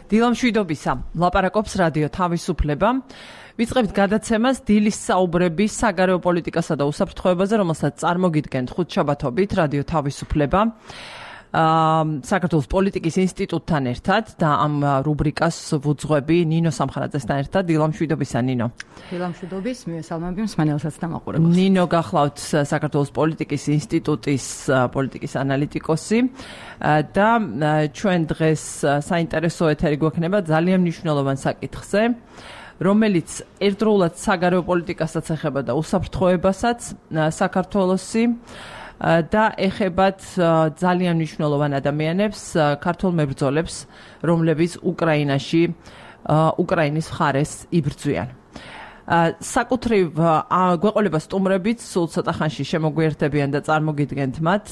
დილამშვიდობისა, ლაპარაკობს რადიო თავისუფლება. ვიწყებთ გადაცემას დილის საუბრების საგარეო პოლიტიკასა და უსაფრთხოებაზე, რომელსაც წარმოგიდგენთ ხუთშაბათობით რადიო თავისუფლება. საქართველოს პოლიტიკის ინსტიტუტთან ერთად და ამ რუბრიკას ვუძღვები ნინო სამხარაძესთან ერთად. დილამშვიდობისა, ნინო. დილამშვიდობის, მივესალმები მსმენელსაც და მაყურებელს. ნინო გახლავთ საქართველოს პოლიტიკის ინსტიტუტის პოლიტიკის ანალიტიკოსი და ჩვენ დღეს საინტერესო ეთერი გვექნება ძალიან მნიშვნელოვან საკითხზე, რომელიც ერთდროულად საგარეო პოლიტიკასაც ეხება და უსაფრთხოებასაც საქართველოსი და ეხებათ ძალიან მნიშვნელოვან ადამიანებს, ქართულ მებრძოლებს, რომლებიც უკრაინაში, უკრაინის მხარეს იბრძვიან. საკუთრივ გვეყოლება სტუმრებით, სულ ცოტა ხანში შემოგვიერთებიან და წარმოგიდგენთ მათ.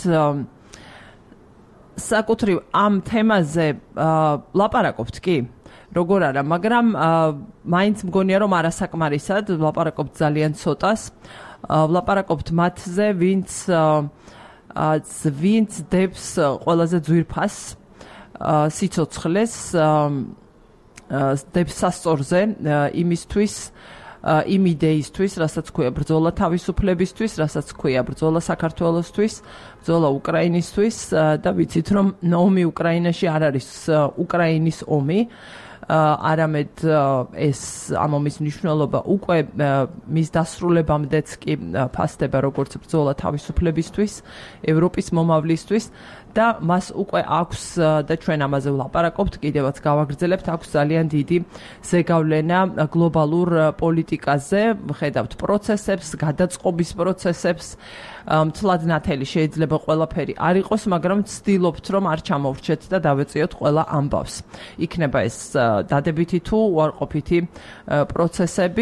საკუთრივ ამ თემაზე ლაპარაკობთ კი? როგორ არა, მაგრამ მაინც მგონია, რომ არასაკმარისად ვლაპარაკობთ ძალიან ცოტას. ვლაპარაკობთ მათზე, ვინც დებს ყველაზე ძვირფას სიცოცხლეს, დებს სასწორზე იმისთვის, იმ იდეისთვის, რასაც ქვია ბრძოლა თავისუფლებისთვის, რასაც ქვია ბრძოლა საქართველოსთვის, ბრძოლა უკრაინისთვის და ვიცით, რომ ომი უკრაინაში არ არის უკრაინის ომი. არამედ ეს ამ ომის მნიშვნელობა უკვე მის დასრულებამდეც კი ფასდება როგორც ბრძოლა თავისუფლებისთვის, ევროპის მომავლისთვის და მას უკვე აქვს და ჩვენ ამაზე ვლაპარაკობთ, კიდევაც გავაგრძელებთ, აქვს ძალიან დიდი ზეგავლენა გლობალურ პოლიტიკაზე, ხედავთ პროცესებს, გადაწყობის პროცესებს, მთლად ნათელი შეიძლება ყველაფერი არ იყოს, მაგრამ ვცდილობთ, რომ არ ჩამოვრჩეთ და დავეწიოთ ყველა ამბავს. იქნება ეს დადებითი თუ უარყოფითი პროცესები.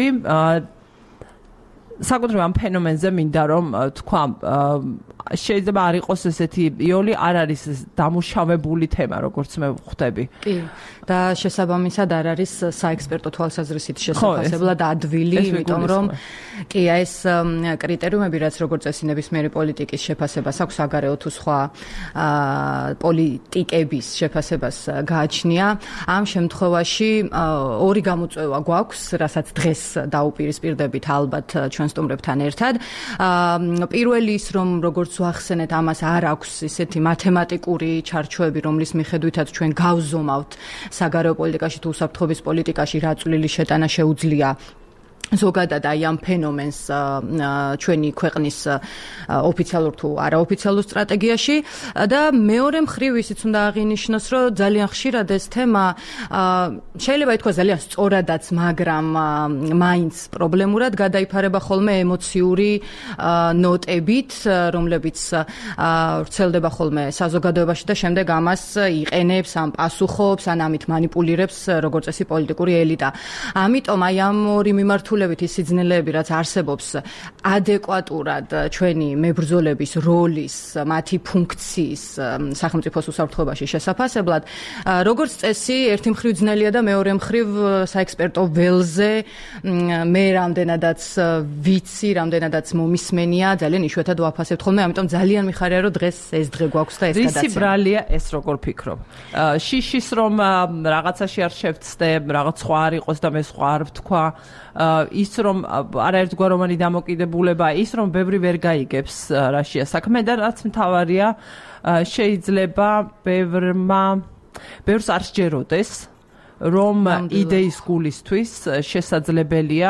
საკუთრივ ამ ფენომენზე მინდა რომ თქვა, შეიძლება არ იყოს ესეთი იოლი, არ არის დამუშავებული თემა, როგორც მე ვხვდები. კი, და შესაბამისად არ არის საექსპერტო თვალსაზრისით შესაძლებლად ადვილი, იმიტომ რომ კი, ეს კრიტერიუმები, რაც როგორც წესი ნებისმიერი პოლიტიკის შეფასებას აქვს, საგარეო თუ სხვა პოლიტიკების შეფასებას გააჩნია. ამ შემთხვევაში ორი გამოწვევა გვაქვს, რასაც დღეს დაუპირისპირდებით ალბათ ჩვენ სტუმრებთან ერთად. პირველი ის, რომ როგორც ვახსენეთ, ამას არ აქვს ისეთი მათემატიკური ჩარჩოები, რომლის მიხედვითაც ჩვენ გავზომავთ საგარეო პოლიტიკაში თუ უსაფრთხოების პოლიტიკაში რა წვლილი შეტანა შეუძლია ზოგადად აი ამ ფენომენს ჩვენი ქვეყნის ოფიციალურ თუ არაოფიციალურ სტრატეგიაში და მეორე მხრივ ისიც უნდა აღინიშნოს, რომ ძალიან ხშირად ეს თემა შეიძლება ითქვას ძალიან სწორადაც, მაგრამ მაინც პრობლემურად გადაიფარება ხოლმე ემოციური ნოტებით, რომლებიც ვრცელდება ხოლმე საზოგადოებაში და შემდეგ ამას იყენებს, ამ პასუხობს, ან ამით მანიპულირებს როგორც წესი პოლიტიკური ელიტა. ამიტომ აი ამ ორი მიმართულებით ის სიძნელეები, რაც არსებობს ადეკვატურად ჩვენი მებრძოლების როლის, მათი ფუნქციის სახელმწიფოს უსაფრთხოებაში შესაფასებლად, როგორც წესი, ერთი მხრივ ძნელია და მეორე მხრივ საექსპერტო ველზე მე რამდენადაც ვიცი, რამდენადაც მომისმენია, ძალიან იშვიათად ვაფასებთ ხოლმე, ამიტომ ძალიან მიხარია, რომ დღეს ეს დღე გვაქვს და ეს გადაცემა. რისი ბრალია ეს, როგორ ფიქრობ? შიშის რომ რაღაცაში არ შევცდე, რაღაც სხვა არ იყოს და მე სხვა არ ვთქვა, ის რომ არაერთგვაროვანი დამოკიდებულება, ის რომ ბევრი ვერ გაიგებს რაშია საქმე და რაც მთავარია, შეიძლება ბევრს არ სჯეროდეს, რომ იდეის გულისთვის შესაძლებელია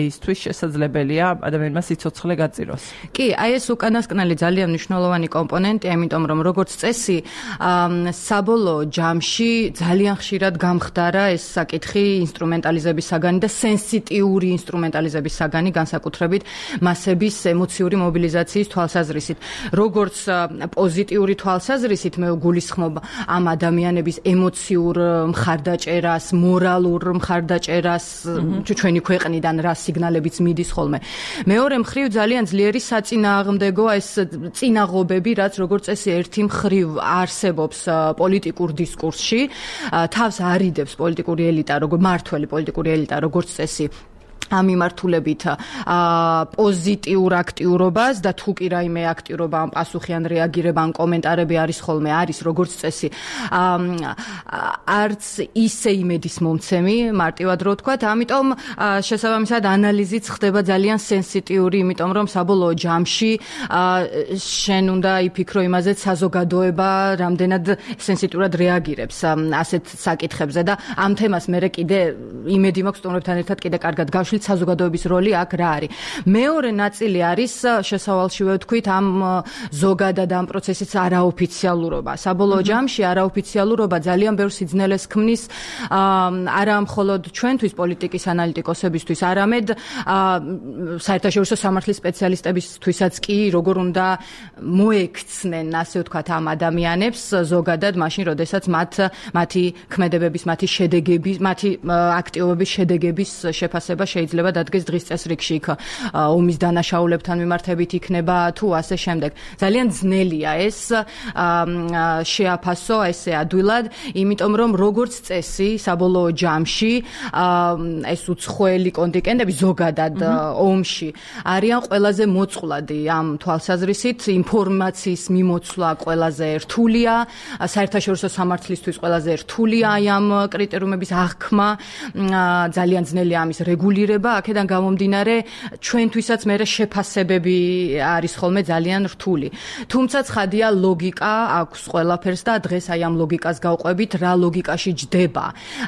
ადამიანმა სიცოცხლე გაწიროს. კი, აი ეს უკანასკნელი ძალიან მნიშვნელოვანი კომპონენტია, იმიტომ რომ როგორც წესი, საბოლოო ჯამში ძალიან ხშირად გამხდარა ეს საკითხი ინსტრუმენტალიზების საგანი და სენსიტიური ინსტრუმენტალიზების საგანი, განსაკუთრებით მასების ემოციური მობილიზაციის თვალსაზრისით. როგორც პოზიტიური თვალსაზრისით მე ვგულისხმობ ამ ადამიანების ემოციურ მხარდაჭერას, მორალურ მხარდაჭერას ჩვენი ქვეყნიდან რა სიგნალებიც მიდის ხოლმე. მეორე მხრივ ძალიან ძლიერი საწინააღმდეგოა ეს წინაღობები, რაც როგორც წესი ერთი მხრივ არსებობს პოლიტიკურ დისკურსში, თავს არიდებს პოლიტიკური ელიტა, მმართველი პოლიტიკური ელიტა, როგორც წესი ამ მიმართულებით პოზიტიურ აქტიურობას და თუ კი რაიმე აქტიურობა ან პასუხი ან რეაგირება ან კომენტარები არის ხოლმე არის როგორც წესი არც ისე იმედის მომცემი მარტივად რო ვთქვათ ამიტომ შესაბამისად ანალიზიც ხდება ძალიან სენსიტიური იმიტომ რომ საბოლოო ჯამში შენ უნდა იფიქრო იმაზე საზოგადოება რამდენად სენსიტიურად რეაგირებს ასეთ საკითხებზე და ამ თემას მე კიდე იმედი მაქვს სტუმრებთან ერთად კიდე კარგად გავშლით საზოგადოების როლი აქ რა არის. მეორე ნაწილი არის შესავალშივე ვთქვით ამ ზოგადად ამ პროცესის არაოფიციალურობა. საბოლოო ჯამში არაოფიციალურობა ძალიან ბევრ სიძნელეს ქმნის არა მხოლოდ ჩვენთვის პოლიტიკის ანალიტიკოსებისთვის, არამედ საერთაშორისო სამართლის სპეციალისტებისთვისაც კი როგორ უნდა მოექცნენ ასე ვთქვათ ამ ადამიანებს ზოგადად მაშინ როდესაც მათი ქმედებების, მათი შედეგების, მათი აქტივობების შედეგების შეფასება შეიძლება დადგეს დღის წესრიგში იქ ომის დანაშაულებთან მიმართებით იქნება თუ ასე შემდეგ. ძალიან ძნელია ეს შეაფასო ესე ადვილად, იმიტომ რომ როგორც წესი საბოლოო ჯამში ეს უცხოელი კონტინგენტები ზოგადად ომში არიან ყველაზე მოწყვლადი ამ თვალსაზრისით, ინფორმაციის მიმოცვლა ყველაზე რთულია, საერთაშორისო სამართლისთვის ყველაზე რთულია აი ამ კრიტერიუმების აღქმა, ძალიან ძნელია ამის რეგულირება, აქედან გამომდინარე ჩვენთვისაც მე შეფასებები არის ხოლმე ძალიან რთული. თუმცა ცხადია ლოგიკა აქვს ყველაფერს და დღეს აი ამ ლოგიკას გავყვებით, რა ლოგიკაში ჯდება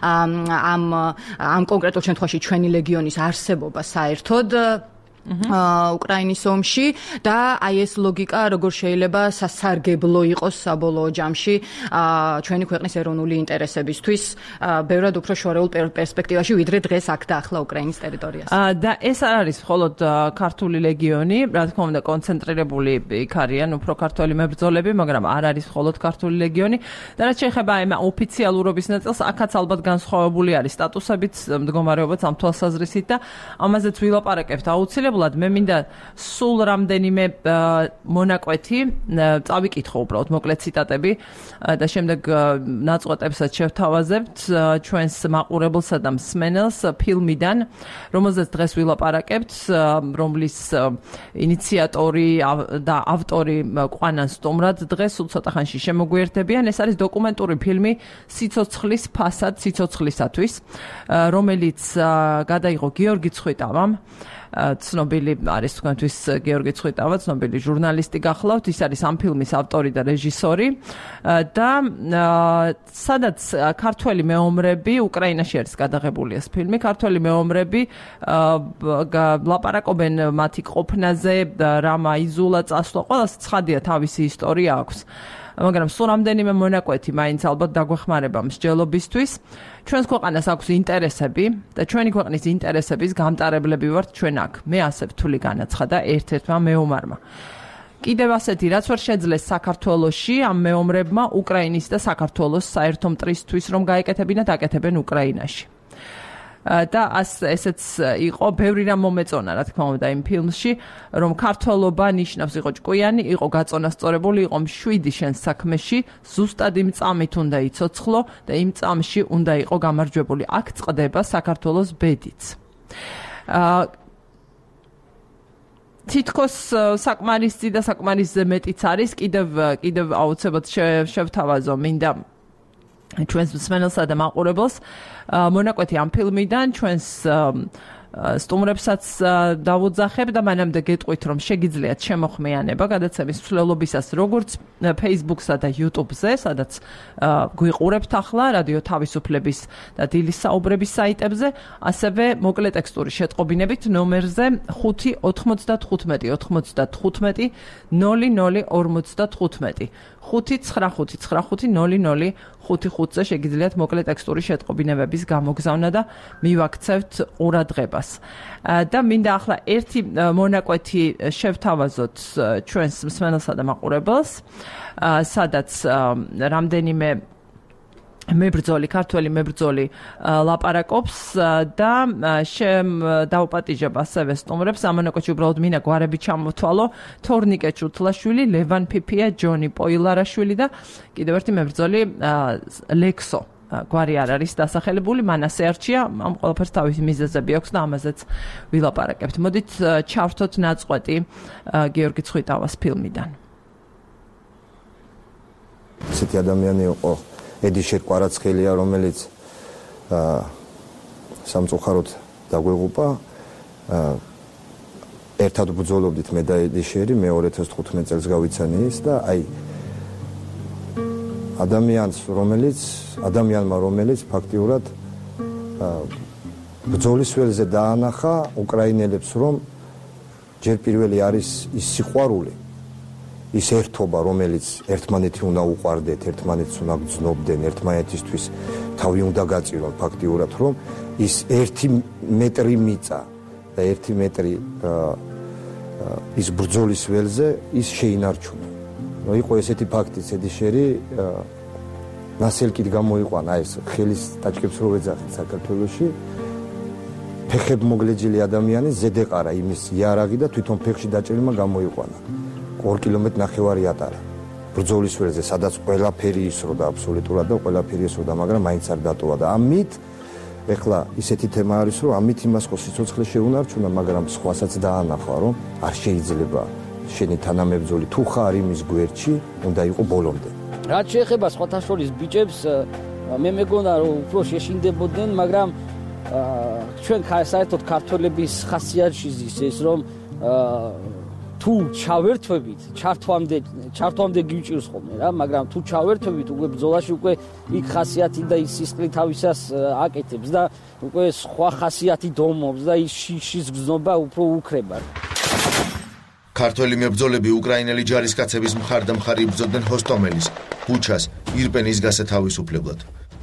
ამ კონკრეტულ შემთხვევაში ჩვენი ლეგიონის არსებობა საერთოდ უკრაინის ომში და აი ეს ლოგიკა როგორ შეიძლება სასარგებლო იყოს საბოლოო ჯამში ჩვენი ქვეყნის ეროვნული ინტერესებისთვის ბევრად უფრო შორეულ პერსპექტივაში ვიდრე დღეს აქ და ახლა უკრაინის ტერიტორიაზე. და ეს არ არის მხოლოდ ქართული ლეგიონი, რა თქმა უნდა კონცენტრირებული იქ არიან უფრო ქართველი მებრძოლები, მაგრამ არ არის მხოლოდ ქართული ლეგიონი და რაც შეეხება ამ ოფიციალურობის ნაწილს, აქაც ალბათ განსხვავებული არის სტატუსებიც, მდგომარეობაც ამ თვალსაზრისით და ამაზეც ვილაპარაკებთ აუცილებლად. მე მინდა სულ რამდენიმე მონაკვეთი წავიკითხო უბრალოდ მოკლედ ციტატები და შემდეგ ნაწყვეტებსაც შევთავაზებთ ჩვენს მაყურებელსა და მსმენელს ფილმიდან, რომელზეც დღეს ვილაპარაკებთ, რომლის ინიციატორი და ავტორი ყვანან სტუმრად დღეს სულ ცოტა ხანში შემოგვიერთებიან. ეს არის დოკუმენტური ფილმი სიცოცხლის ფასად სიცოცხლისათვის, რომელიც გადაიღო გიორგი ცხვიტავამ. ცნობილი არის თქვენთვის გიორგი ცხვიტავა, ცნობილი ჟურნალისტი გახლავთ, ის არის ამ ფილმის ავტორი და რეჟისორი და სადაც ქართველი მეომრები უკრაინაში არის გადაღებული ეს ფილმი, ქართველი მეომრები ლაპარაკობენ მათი ყოფნაზე, რა მაიზულა, წასვლა, ყველას ცხადია თავისი ისტორია აქვს. მაგრამ სულ რამდენიმე მონაკვეთი მაინც ალბათ დაგვეხმარება მსჯელობისთვის. ჩვენს ქვეყანას აქვს ინტერესები და ჩვენი ქვეყნის ინტერესების გამტარებლები ვართ ჩვენ აქ. მე ასე ვთვლი განაცხადა ერთ-ერთმა მეომარმა. კიდევ ასეთი, რაც ვერ შეძლეს საქართველოში ამ მეომრებმა უკრაინის და საქართველოს საერთო მტრისთვის რომ გაეკეთებინათ, აკეთებენ უკრაინაში. და ესეც იყო ბევრი რამ მომეწონა, რა თქმა უნდა, იმ ფილმში, რომ ქართველობა ნიშნავს იყო ჭკვიანი, იყო გაწონასწორებული, იყო მშვიდი შენს საქმეში, ზუსტად იმ წამით უნდა იცოცხლო და იმ წამში უნდა იყო გამარჯვებული. აქ წყდება საქართველოს ბედიც. თითქოს საკმარისი და საკმარისზე მეტიც არის, კიდევ აუცილებლად შევთავაზო მინდა ჩვენს მსმენელსა და მაყურებელს მონაკვეთი ამ ფილმიდან ჩვენს სტუმრებსაც დავუძახებ და მანამდე გეტყვით, რომ შეგიძლიათ შემოხმიანება გადაცემის მსვლელობისას როგორც Facebook-სა და YouTube-ზე, სადაც გვიყურებთ ახლა რადიო თავისუფლების და დილის საუბრების საიტებზე, ასევე მოკლე ტექსტური შეტყობინებით ნომერზე 595 95 0055 595-0055-ზე შეგიძლიათ მოკლე ტექსტური შეტყობინებების გამოგზავნა და მივაქცევთ ყურადღებას. და მინდა ახლა ერთი მონაკვეთი შევთავაზოთ ჩვენს მსმენელსა და მაყურებელს, სადაც რამდენიმე მებრძოლი, ქართველი მებრძოლი ლაპარაკობს და დავუპატიჟებ ასევე სტუმრებს, ამ მონაკვეთში უბრალოდ მინდა გვარები ჩამოვთვალო, თორნიკე ჩუთლაშვილი, ლევან ფიფია, ჯონი პოილარაშვილი და კიდევ ერთი მებრძოლი ლექსო გვარი არ არის დასახელებული, მან ასე არჩია, ამ ყველაფერს თავისი მიზეზები აქვს და ამაზეც ვილაპარაკებთ. მოდით ჩავრთოთ ნაწყვეტი გიორგი ცხვიტავას ფილმიდან. ესეთი ადამიანი იყო ედიშერ კვარაცხელია, რომელიც სამწუხაროდ დაგვეღუპა. ერთად ბრძოლობდით მე და ედიშერი, მე 2015 წელს გავიცანი ის და აი ადამიანმა რომელიც ფაქტიურად ბრძოლის ველზე დაანახა უკრაინელებს, რომ ჯერ პირველი არის ის სიყვარული, ის ერთობა, რომელიც ერთმანეთი უნდა უყვარდეთ, ერთმანეთს უნდა გრძნობდნენ, ერთმანეთისთვის თავი უნდა გაწირონ ფაქტიურად, რომ ის 1 მეტრი მიწა და 1 მეტრი ის ბრძოლის ველზე ის შეინარჩუნა. იყო ესეთი ფაქტი, ედიშერი ნასელკით გამოიყვანა ეს ხელის ტაჭკებს რო ეძახით საქართველოში. ფეხებმოგლეჯილი ადამიანი ზედეყარა იმის იარაღი და თვითონ ფეხში დაჭერილმა გამოიყვანა. 2 კილომეტრი ნახევარი ატარა. ბრძოლის ველზე, სადაც ყველაფერი ისროდა აბსოლუტურად და ყველაფერი ისროდა, მაგრამ მაინც არ დატოვა და ამით ეხლა ისეთი თემა არის, რომ ამით იმას ხო სიცოცხლე შეუნარჩუნა, მაგრამ სხვასაც დაანახა, რომ არ შეიძლება შენი თანამებრძოლი თუ ხარ იმის გვერდში, უნდა იყო ბოლომდე. რაც შეეხება სხვათა შორის ბიჭებს, მე მეგონა რომ უფრო შეშინდებოდნენ, მაგრამ ჩვენ საერთოდ ქართველების ხასიათში ზის ეს, რომ თუ ჩავერთვებით, ჩართვამდე გიჭირს ხოლმე რა, მაგრამ თუ ჩავერთვებით უკვე ბრძოლაში უკვე იქ ხასიათი და ის სისხლი თავისას აკეთებს და უკვე სხვა ხასიათი დომობს და ის შიშის გზნობა უფრო უქრება. ქართველი მებრძოლები უკრაინელი ჯარისკაცების მხარდამხარი იბრძოდნენ ჰოსტომელის, ბუჩას, ირპენის გასათავისუფლებლად.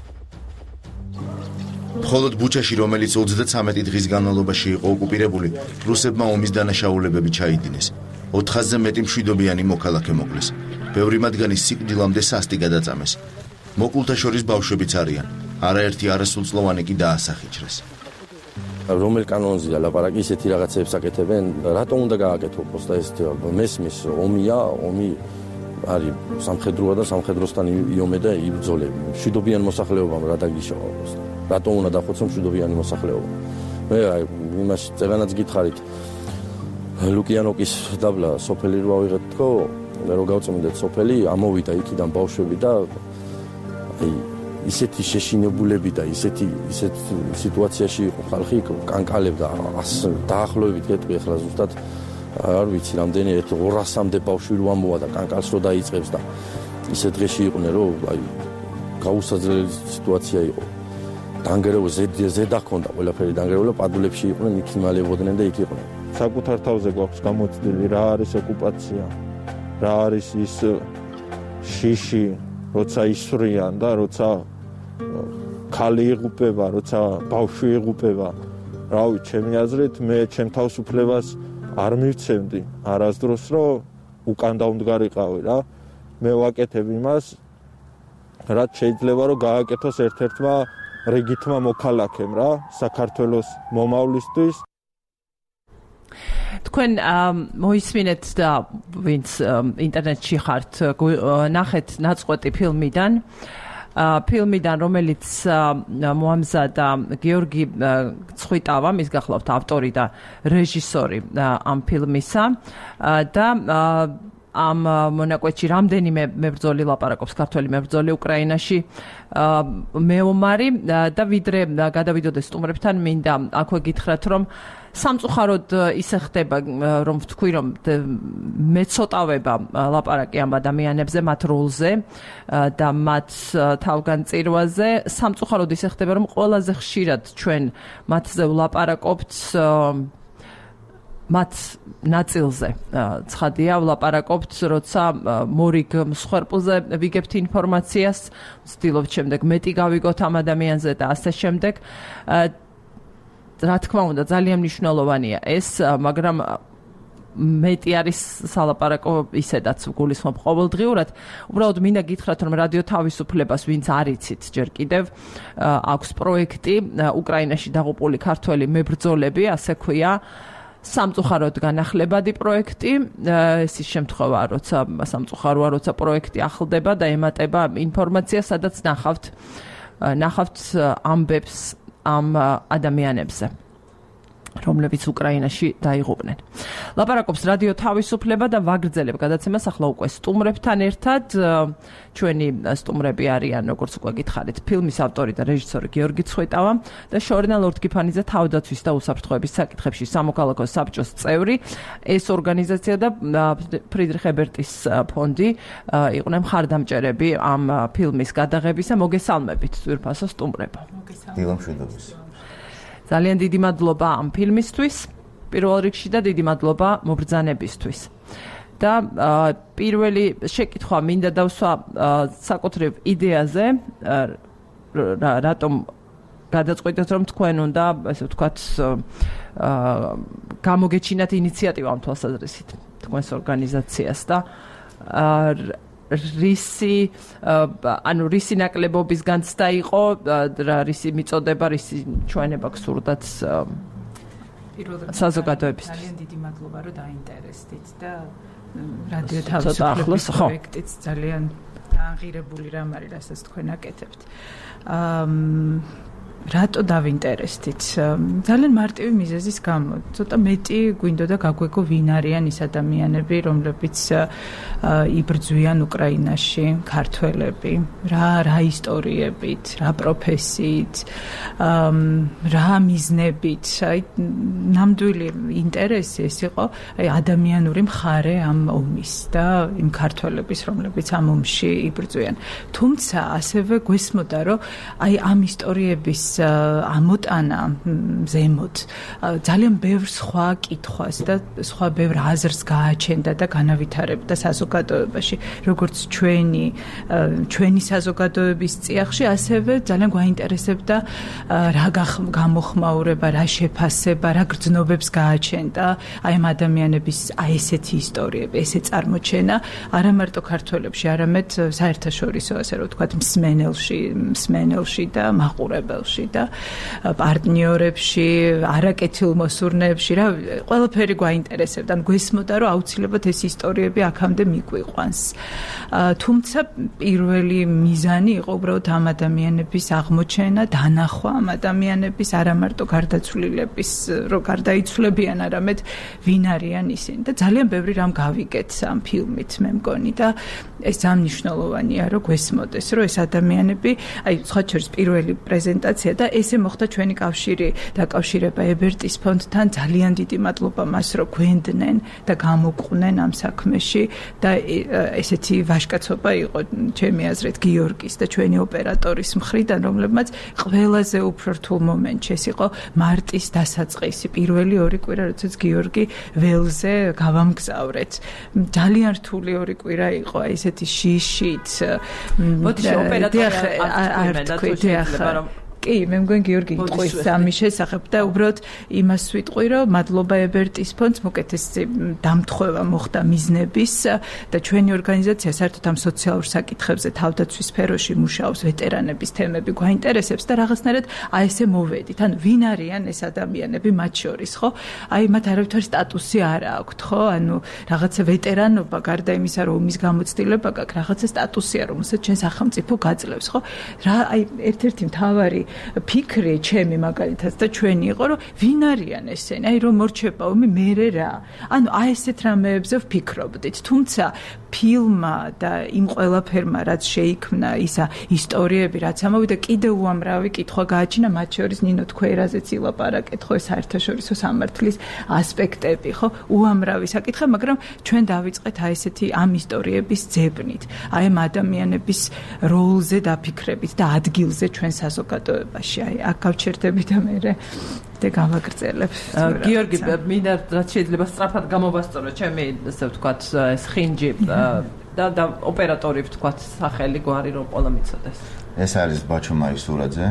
მხოლოდ ბუჩაში, რომელიც 33 დღის განმავლობაში იყო ოკუპირებული, რუსებმა ომის დანაშაულებები ჩაიდინეს. 400-ზე მეტი მშვიდობიანი მოქალაქე მოკლეს. ბევრი მათგანი სიკვდილამდე სასტი გადაწამეს. მოკლულთა შორის ბავშვებიც არიან. არაერთი არასრულწლოვანი კი დაასახიჩრეს. რომელ კანონზეა ლაპარაკი, ისეთი რაღაცებს აკეთებენ, რატომ უნდა გააკეთო პოსტა ეს მესმის ომია, ომი არის სამხედროა და სამხედროსთან იომე და იბრძოლები. მშვიდობიან მოსახლეობამ რა დაგიშავა პოსტა. რატომ უნდა დახოცო მშვიდობიანი მოსახლეობა? მე იმას წერანაც გითხარით. ლუკიანოკის დაბლა სოფელი რო ავიღეთ თქო, რო გავწმინდეთ სოფელი, ამოვიდა იქიდან ბავშვები და აი ისეთი შეშინებულები და ისეთ სიტუაციაში იყო ხალხი, კანკალებდა დაახლოებით გეტყვი ახლა ზუსტად არ ვიცი რამდენი 200-მდე ბავშვი რო ამოვა და კანკალს რო დაიწყებს და ისე დღეში იყვნენ რომ აი გაუსაძრელი სიტუაცია იყო. დანგერევა ზედა ჰქონდა ყველაფერი დანგერევა, პადულებში იყვნენ, იქ იმალებოდნენ და იქ იყვნენ. საკუთარ თავზე გვაქვს გამოცდილი რა არის ოკუპაცია, რა არის ის შიში, როცა ისვრიან და როცა ქალი იღუპება, როცა ბავშვი იღუპება. რავი, ჩემი აზრით, მე ჩემ თავისუფლებას არ მივცემდი არასდროს, რომ უკან დაუმდგარიყავი რა. მე ვაკეთებ იმას, რაც შეიძლება რომ გააკეთოს ერთ-ერთმა რიგითმა მოქალაქემ რა, საქართველოს მომავლისთვის. თქვენ მოისმინეთ და ვინც ინტერნეტში ხართ, ნახეთ ნაწყვეტი ფილმიდან, რომელიც მოამზადა გიორგი ცხვიტავა, მის გახლავთ ავტორი და რეჟისორი ამ ფილმისა და ამ მონაკვეთში რამდენიმე მებრძოლი ლაპარაკობს, ქართველი მებრძოლი უკრაინაში მეომარი და ვიდრე გადავიდოდეს სტუმრებთან, მინდა აქვე გითხრათ, რომ სამწუხაროდ ისე ხდება, რომ ვთქვი, რომ მეცოტავება ლაპარაკი ამ ადამიანებზე, მათ როლზე და მათ თავგანწირვაზე. სამწუხაროდ ისე ხდება, რომ ყველაზე ხშირად ჩვენ მათზე ვლაპარაკობთ მათ ნაწილზე. ცხადია, ვლაპარაკობთ, როცა მორიგ მსხვერპლზე ვიგებთ ინფორმაციას, ვცდილობთ შემდეგ მეტი გავიგოთ ამ ადამიანზე და ასე შემდეგ. რა თქმა უნდა, ძალიან მნიშვნელოვანია ეს, მაგრამ მეტი არის სალაპარაკო ისედაც გულისხმობ ყოველდღიურად. უბრალოდ მინდა გითხრათ, რომ რადიო თავისუფლებას, ვინც არ იცით ჯერ კიდევ, აქვს პროექტი უკრაინაში დაღუპული ქართველი მებრძოლები, ასე ქვია, სამწუხაროდ განახლებადი პროექტი. ეს ის შემთხვევა, როცა პროექტი ახლდება და ემატება ინფორმაციას, სადაც ნახავთ ნახავთ ამბებს ამ ადამიანებზე, რომლებიც უკრაინაში დაიღუპნენ. ლაპარაკობს რადიო თავისუფლება და ვაგრძელებ გადაცემას ახლა უკვე სტუმრებთან ერთად. ჩვენი სტუმრები არიან, როგორც უკვე გითხარით, ფილმის ავტორი და რეჟისორი გიორგი ცხვიტავა და შორენა ლორდ-გიფანიძე თავდაცვის და უსაფრთხოების საკითხებში სამოქალაქო საბჭოს წევრი. ეს ორგანიზაცია და ფრიდრიხ ებერტის ფონდი იყვნენ მხარდამჭერები ამ ფილმის გადაღებისა. მოგესალმებით, ძვირფასო სტუმრებო. დილამშვიდობის. ძალიან დიდი მადლობა ამ ფილმისთვის, პირველ რიგში და დიდი მადლობა მობრძანებისთვის. და პირველი შეკითხვა მინდა დავსვა საკუთრივ იდეაზე, რატომ გადაწყვეტეთ, რომ თქვენ უნდა, ესე ვთქვათ, გამოგეჩინათ ინიციატივა ამ თვალსაზრისით თქვენს ორგანიზაციას და რისი ნაკლებობის განცდა იყო, რისი მიწოდება, რისი ჩვენება გსურდათ საზოგადოებისთვის. ძალიან დიდი მადლობა, რომ დაინტერესდით და რადიო თავისუფლების პროექტიც ძალიან დააღირებული რამ არის, რასაც თქვენ აკეთებთ. რატო დავინტერესდით? ძალიან მარტივი მიზეზის გამო. ცოტა მეტი გვინდოდა გაგვეგო ვინ არიან ის ადამიანები, რომლებიც იბრძვიან უკრაინაში, ქართველები, რა ისტორიებით, რა პროფესიით, რა მიზნებით. აი ნამდვილი ინტერესი ეს იყო, აი ადამიანური მხარე ამ ომის და იმ ქართველების, რომლებიც ამ ომში იბრძვიან. თუმცა ასევე გვესმოდა, რომ აი ამ ისტორიების ამოტანა ზემოთ ძალიან ბევრ სხვა კითხვას და სხვა ბევრ აზრს გააჩენდა და განავითარებდა საზოგადოებაში, როგორც ჩვენი საზოგადოების წიაღში, ასევე ძალიან გვაინტერესებდა რა გამოხმაურება, რა შეფასება, რა გრძნობებს გააჩენდა აი ამ ადამიანების აი ესეთი ისტორიები, ესე წარმოჩენა, არა მარტო ქართველებში, არამედ საერთაშორისო, ასე რომ ვთქვათ, მსმენელში და მაყურებელში და პარტნიორებში, არაკეთილმოსურნეებში, რა ყველაფერი გვაინტერესებდა. ან გვესმოდა, რომ აუცილებლად ეს ისტორიები აქამდე მიგვიყვანს. თუმცა პირველი მიზანი იყო უბრალოდ ამ ადამიანების აღმოჩენა, დანახვა ამ ადამიანების, არა მარტო გარდაცვლილების, რომ გარდაიცვლებიან, არამედ ვინ არიან ისინი. და ძალიან ბევრი რამ გავიგეთ ამ ფილმით, მე მგონი და ეს ძალიან მნიშვნელოვანია, რომ გვესმოდეს, რომ ეს ადამიანები, აი სხვა შორის პირველი პრეზენტაცია და ესე მოხდა ჩვენი კავშირი დაკავშირება ებერტის ფონდთან. ძალიან დიდი მადლობა მას, რომ გვენდნენ და გამოგყვნენ ამ საქმეში და ესეთი ვაჟკაცობა იყო ჩემი აზრით გიორგის და ჩვენი ოპერატორის მხრიდან, რომლებმაც ყველაზე უფრო რთულ მომენტში ეს იყო მარტის დასაწყისი, პირველი 2 კვირა, როდესაც გიორგი ველზე გავამგზავრეთ. ძალიან რთული 2 კვირა იყო, აი ესეთი შიშით. მოდი ოპერატორი არ თქვი ახლა კი, მე მგონი გიორგი გიტყვის ამის შესახებ და უბრალოდ იმას ვიტყვი, რომ მადლობა ებერტის ფონდს, მოკეთესი დამთხვევა მოხდა მიზნების და ჩვენი ორგანიზაცია საერთოდ ამ სოციალურ საკითხებზე თავდაცვის სფეროში მუშაობს, ვეტერანების თემები გვაინტერესებს და რაღაცნაირად აი ესე მოვედით. ანუ ვინ არიან ეს ადამიანები მათ შორის, ხო? აი მათ არავითარი სტატუსი არ აქვთ, ხო? ანუ რაღაცა ვეტერანობა, გარდა იმისა, რომ ომის გამოცდილება გაქვს, რაღაცა სტატუსია, რომელსაც ჩვენ სახელმწიფო გაძლევს, ხო? რა აი ერთ-ერთი მთავარი ფიქრი ჩემი მაგალითად და ჩვენი იყო, რომ ვინ არიან ესენი, აი რომ მორჩება ომი, მერე რა. ანუ აი ესეთ რამეებზე ვფიქრობდით. თუმცა ფილმმა და იმ ყველაფერმა, რაც შეიქმნა ისა ისტორიები, რაც ამოვიდა, კიდევ უამრავი კითხვა გააჩინა, მათ შორის ნინო თქვერაზეც ილაპარაკეთ, ხო, საერთაშორისო სამართლის ასპექტები, ხო, უამრავი საკითხი, მაგრამ ჩვენ დავიწყეთ აი ესეთი ამ ისტორიების ძებნით, აი ამ ადამიანების როლზე დაფიქრებით და ადგილზე ჩვენ საზოგადოებაში. აი აქ გავჩერდები და მე და გავაგრძელებ. გიორგი, მინდა რაც შეიძლება სწრაფად გამოვასწორო ჩემი, ასე ვთქვათ, ეს ხინჯი და ოპერატორი ვთქვათ, სახელი გვარი რომ ყველა მიცოდეს. ეს არის ბაჩო მაისურაძე.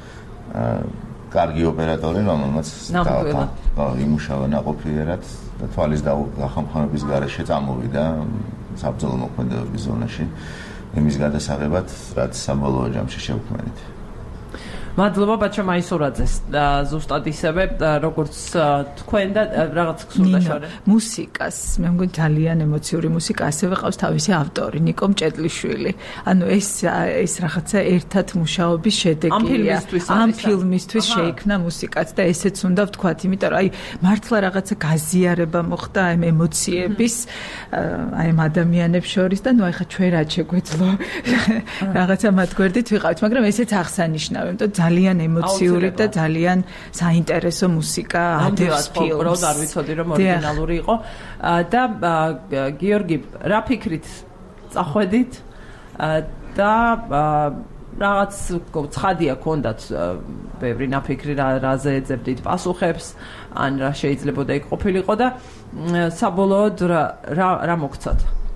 კარგი ოპერატორი, რომელმაც იმუშავა ნაყოფიერად და თვალის დახამხამების გარეშე წამოვიდა საბრძოლო მოქმედებების ზონაში. იმის გადასაღებად, რაც საბოლოო ჯამში შევქმნით. მადლობა ბაჩა მაისურაძეს. ზუსტად ისევე როგორც თქვენ და რაღაც გსურდა შორე. მუსიკას, მე მგონი ძალიან ემოციური მუსიკა ასევე ყავს თავისი ავტორი, ნიკო მჭედლიშვილი. ანუ ეს რაღაცა ერთად მუშაობის შედეგია. ამ ფილმისთვის შეიქმნა მუსიკაც და ესეც უნდა ვთქვათ, იმიტომ რომ აი მართლა რაღაცა გაზიარება მოხდა ამ ემოციების აი ამ ადამიანებს შორის და ნუ ახლა ჩვენ რაც შეგვეძლო რაღაცა მათ გვერდით ვიყავით, მაგრამ ესეც აღსანიშნავია, იმიტომ ძალიან ემოციური და ძალიან საინტერესო მუსიკა ადევს ფილმს. არ ვიცოდი რომ ორიგინალური იყო და გიორგი, რა ფიქრით წახვედით და რაღაც ცხადია ქონდათ ბევრი ნაფიქრი რაზე ეძებდით პასუხებს ან რა შეიძლება და იქ ყოფილიყო და საბოლოოდ რა მოგცათ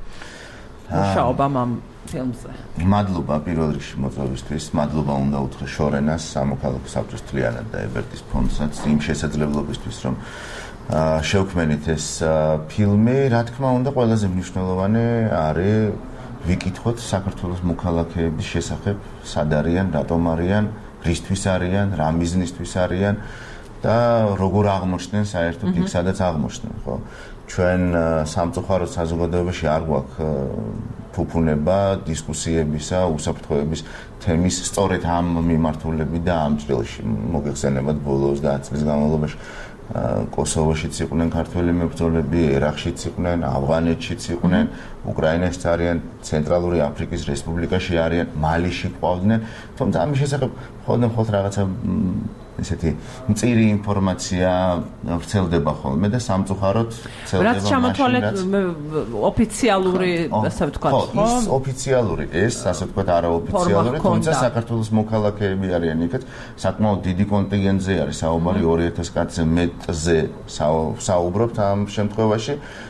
მუშაობამ ამ ფილმზე. მადლობა პირველ რიგში მოწვევისთვის, მადლობა უნდა უთხრა შორენას, სამოქალაქო საბჭოს თლიანად და ებერტის ფონდსაც იმ შესაძლებლობისთვის, რომ შევქმენით ეს ფილმი. რა თქმა უნდა, ყველაზე მნიშვნელოვანი არის ვიკითხოთ საქართველოს მოქალაქეების შესახებ, სად არიან, რატომ არიან, რისთვის არიან, რა მიზნისთვის არიან და როგორ აღმოჩნდნენ საერთოდ იქ, სადაც აღმოჩნდნენ, ხო? ჩვენ სამწუხაროდ საზოგადოებაში არ გვაქვს ფუფუნება დისკუსიებისა, უსაფრთხოების თემის სწორედ ამ მიმართულებით და ამ წელში მოგეხსენებათ ბოლო 20 წლის განმავლობაში კოსოვოშიც იყვნენ ქართველი მებრძოლები, ერაყშიც იყვნენ, ავღანეთშიც იყვნენ, უკრაინაშიც არიან, ცენტრალური აფრიკის რესპუბლიკაში არიან, მალიში ყვავდნენ, თუმცა ამის შესახებ მხოლოდ რაღაცა ესეთი მწირი ინფორმაცია ვრცელდება ხოლმე და სამწუხაროდ ვრცელდება რაც ჩამოთვალეთ ოფიციალური, ასე ვთქვათ, ხო? ის ოფიციალური, ეს ასე ვთქვათ, არაოფიციალური, თუმცა საქართველოს მოქალაქეები არიან იქაც, საკმაოდ დიდი კონტინგენტზე არის საუბარი, 2000 კაცზე მეტზე საუბრობთ ამ შემთხვევაში,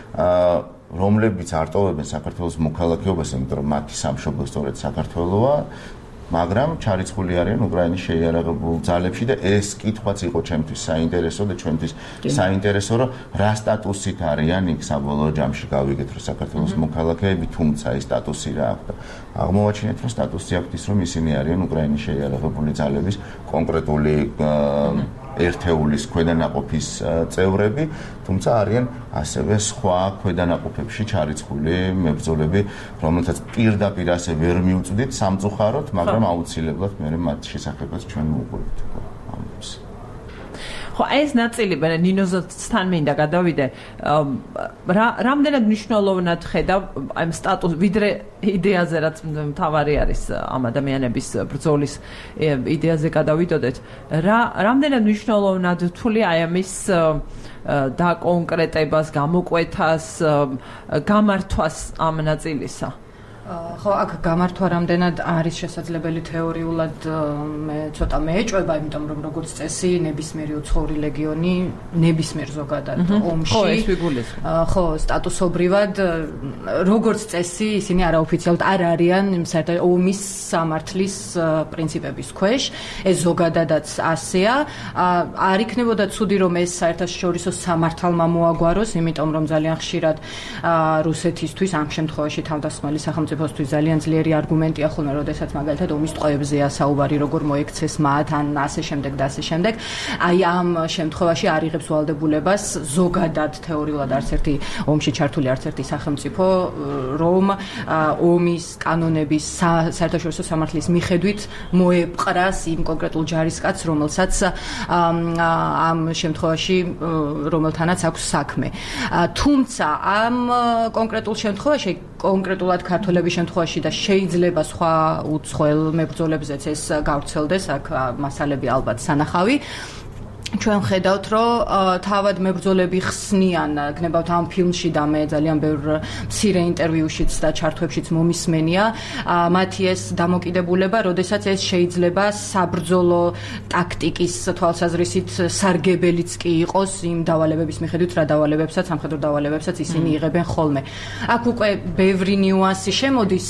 რომლებიც არტოვებენ საქართველოს მოქალაქეობას, იმიტომ რომ მათი სამშობლო სწორედ საქართველოა. მაგრამ ჩარიცხული არიან უკრაინის შეიარაღებულ ძალებში და ეს კითხვაც იყო ჩემთვის საინტერესო და ჩვენთვის საინტერესო, რომ რა სტატუსით არიან იქ საბოლოო ჯამში გავიგეთ, რომ საქართველოს მოქალაქეები, თუმცა ეს სტატუსი რა აქვს და აღმოვაჩინეთ, რომ სტატუსი აქვს ის, რომ ისინი არიან უკრაინის შეიარაღებული ძალების კონკრეტული ერთეულის ქვედანაყოფის წევრები, თუმცა არიან ასევე სხვა ქვედანაყოფებში ჩარიცხული მებრძოლები, რომელთაც პირდაპირ ასე ვერ მიუწვდით სამწუხაროდ, მაგრამ აუცილებლად მე მათ შესახებაც ჩვენ ვუყურებთ ამბებს. ხო, ეს ნაწილი მე ნინოზთან მინდა გადავიდე. რამდენად მნიშვნელოვნად ხედავ ამ სტატუს ვიდრე იდეაზე, რაც მთავარი არის ამ ადამიანების ბრძოლის იდეაზე გადავიდოდეთ. რამდენად მნიშვნელოვნად თვლი აი ამის დაკონკრეტებას, გამოკვეთას, გამართვას ამ ნაწილისა? ხო, აქ გამართვა რამდენად არის შესაძლებელი თეორიულად მე ცოტა მეეჭვება, იმიტომ რომ როგორც წესი ნებისმიერი უცხოური ლეგიონი ნებისმიერ ზოგადად ომში ხო, ეს ვიგულისხმობ. ხო, სტატუსობრივად როგორც წესი ისინი არაოფიციალურად არ არიან საერთოდ ომის სამართლის პრინციპების ქვეშ. ეს ზოგადადაც ასეა. არ იქნებოდა ცუდი რომ ეს საერთაშორისო სამართალმა მოაგვაროს, იმიტომ რომ ძალიან ხშირად რუსეთისთვის ამ შემთხვევაში თავდასხმელი სახელმწიფო თვის ძალიან ძლიერი არგუმენტია ხოლმე, როდესაც მაგალითად ომის ტყვეებზეა საუბარი, როგორ მოექცეს მათ, ან ასე შემდეგ და ასე შემდეგ. აი ამ შემთხვევაში არ იღებს ვალდებულებას ზოგადად თეორიულად არც ერთი ომში ჩართული არც ერთი სახელმწიფო, რომ ომის კანონების საერთაშორისო სამართლის მიხედვით მოეპყრას იმ კონკრეტულ ჯარისკაცს, რომელსაც ამ შემთხვევაში რომელთანაც აქვს საქმე. თუმცა ამ კონკრეტულ შემთხვევაში კონკრეტულად ქართველების შემთხვევაში და შეიძლება სხვა უცხოელ მებრძოლებზეც ეს გავრცელდეს, აქ მასალები ალბათ სანახავი. ჩვენ ხედავთ, რომ თავად მებრძოლები ხსნიან, გნებავთ ამ ფილმში და მე ძალიან ბევრ მცირე ინტერვიუშიც და ჩართვებშიც მომისმენია, მათი ეს დამოკიდებულება, როდესაც ეს შეიძლება საბრძოლო ტაქტიკის თვალსაზრისით სარგებელიც კი იყოს იმ დავალებების მიხედვით, რა დავალებებსაც, სამხედრო დავალებებსაც ისინი იღებენ ხოლმე. აქ უკვე ბევრი ნიუანსი შემოდის,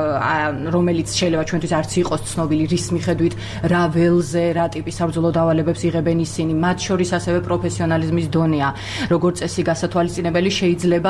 რომელიც შეიძლება ჩვენთვის არც იყოს ცნობილი, რის მიხედვით, რა ველზე, რა ტიპის საბრძოლო დავალებებს ცვლილებს იღებენ ისინი, მათ შორის ასევე პროფესიონალიზმის დონეა, როგორც წესი გასათვალისწინებელი შეიძლება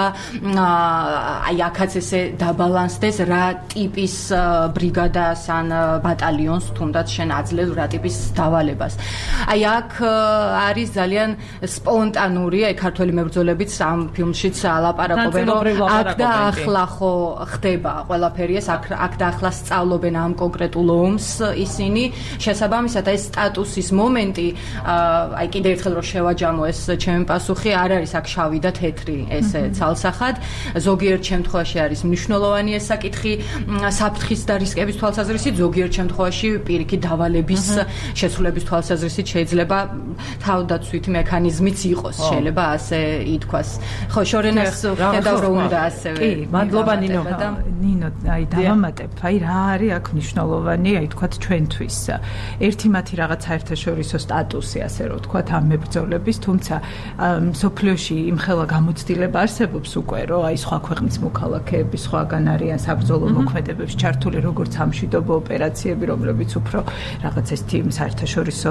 აი აქაც ესე დაბალანსდეს რა ტიპის ბრიგადას ან ბატალიონს თუნდაც შენ აძლევ რა ტიპის დავალებას. აი აქ არის ძალიან სპონტანური, აი ქართველი მებრძოლებიც ამ ფილმშიც ალაპარაკობენ, რომ აქ და ახლა ხო ხდება ყველაფერი ეს, აქ და ახლა სწავლობენ ამ კონკრეტულ ომს ისინი, შესაბამისად ეს სტატუსის მომენტი, აი კიდევ ერთხელ რომ შევაჯამო ეს ჩემი პასუხი, არ არის აქ შავი და თეთრი ესე ცალსახად, ზოგიერთ შემთხვევაში არის მნიშვნელოვანი ეს საკითხი საფრთხის და რისკების თვალსაზრისით, ზოგიერთ შემთხვევაში პირიქით დავალების შესრულების თვალსაზრისით შეიძლება თავდაცვითი მექანიზმიც იყოს, შეიძლება ასე ითქვას. ხო, შორენას ხედავ რომ უნდა ასევე. კი, მადლობა ნინო. ნინო, აი დავამატებ, აი რა არის აქ მნიშვნელოვანი, აი თქვათ ჩვენთვის. ერთი მათი რაღაც საერთაშორისო სტატუსი, ასე რომ თქვათ ამ მებრძოლების, თუმცა სოფლიოში იმხელა გამოცდილება არსებობს უკვე, რომ აი სხვა ქვეყნის მოქალაქეები სხვაგან არიან საბრძოლო მოქმედებებში ჩართული, როგორც სამშვიდობო ოპერაციები, რომლებიც უფრო რაღაც ესეთი საერთაშორისო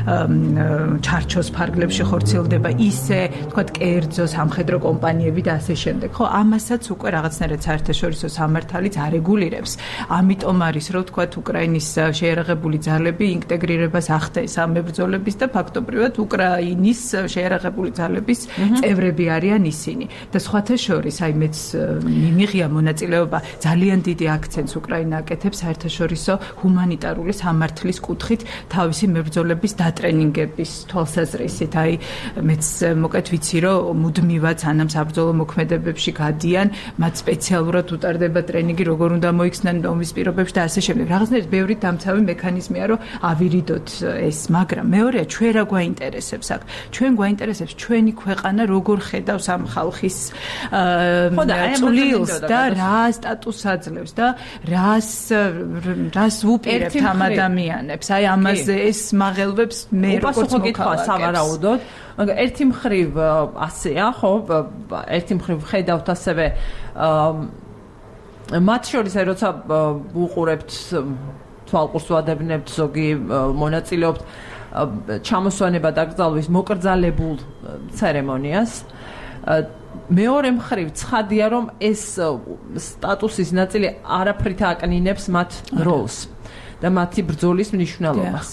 ჩარჩოს ფარგლებში ხორციელდება, ისე თქვათ კერძო სამხედრო კომპანიები და ასე შემდეგ. ხო, ამასაც უკვე რაღაცნაირად საერთაშორისო სამართალიც არეგულირებს. ამიტომ არის, რომ თქვათ უკრაინის შეიარაღებული ძალები ინტეგრირებას ახდენს ამ მებრძოლების და ფაქტობრივად უკრაინის შეიარაღებული ძალების წევრები არიან ისინი. და სხვათა შორის, აი მეც მიმიღია მონაწილეობა, ძალიან დიდი აქცენტს უკრაინა აკეთებს საერთაშორისო ჰუმანიტარული სამართლის კუთხით თავისი მებრძოლების დატრენინგების თვალსაზრისით. აი მეც მოკეთ ვიცი, რომ მუდმივად სანამ საბრძოლო მოქმედებებში გადიან, მათ სპეციალურად უტარდება ტრენინგი, როგორ უნდა მოიქცნენ ომის პირობებში და ასე შემდეგ. რაღაცნაირად ბევრი დამცავი მექანიზმია, რომ ავირიდოთ ეს, მაგრამ მეორეა ჩვენ რა გვაინტერესებს აქ. ჩვენ გვაინტერესებს ჩვენი ქვეყანა როგორ ხედავს ამ ხალხის წვლილს და რა სტატუსს აძლევს და რას უპირებთ ამ ადამიანებს. აი ამაზე ეს მაღელვებს მე როგორც მოქალაქეს. სავარაუდოდ, მაგრამ ერთი მხრივ ასეა, ხო, ერთი მხრივ ხედავთ ასევე მათ შორის აი როცა უყურებთ თვალყურს ვადებნებთ, ზოგი მონაწილეობთ ჩამოსვანება დაკრძალვის მოკრძალებულ ცერემონიას. მეორე მხრივ ცხადია, რომ ეს სტატუსის ნაწილი არაფრით აკნინებს მათ როლს და მათი ბრძოლის მნიშვნელობას.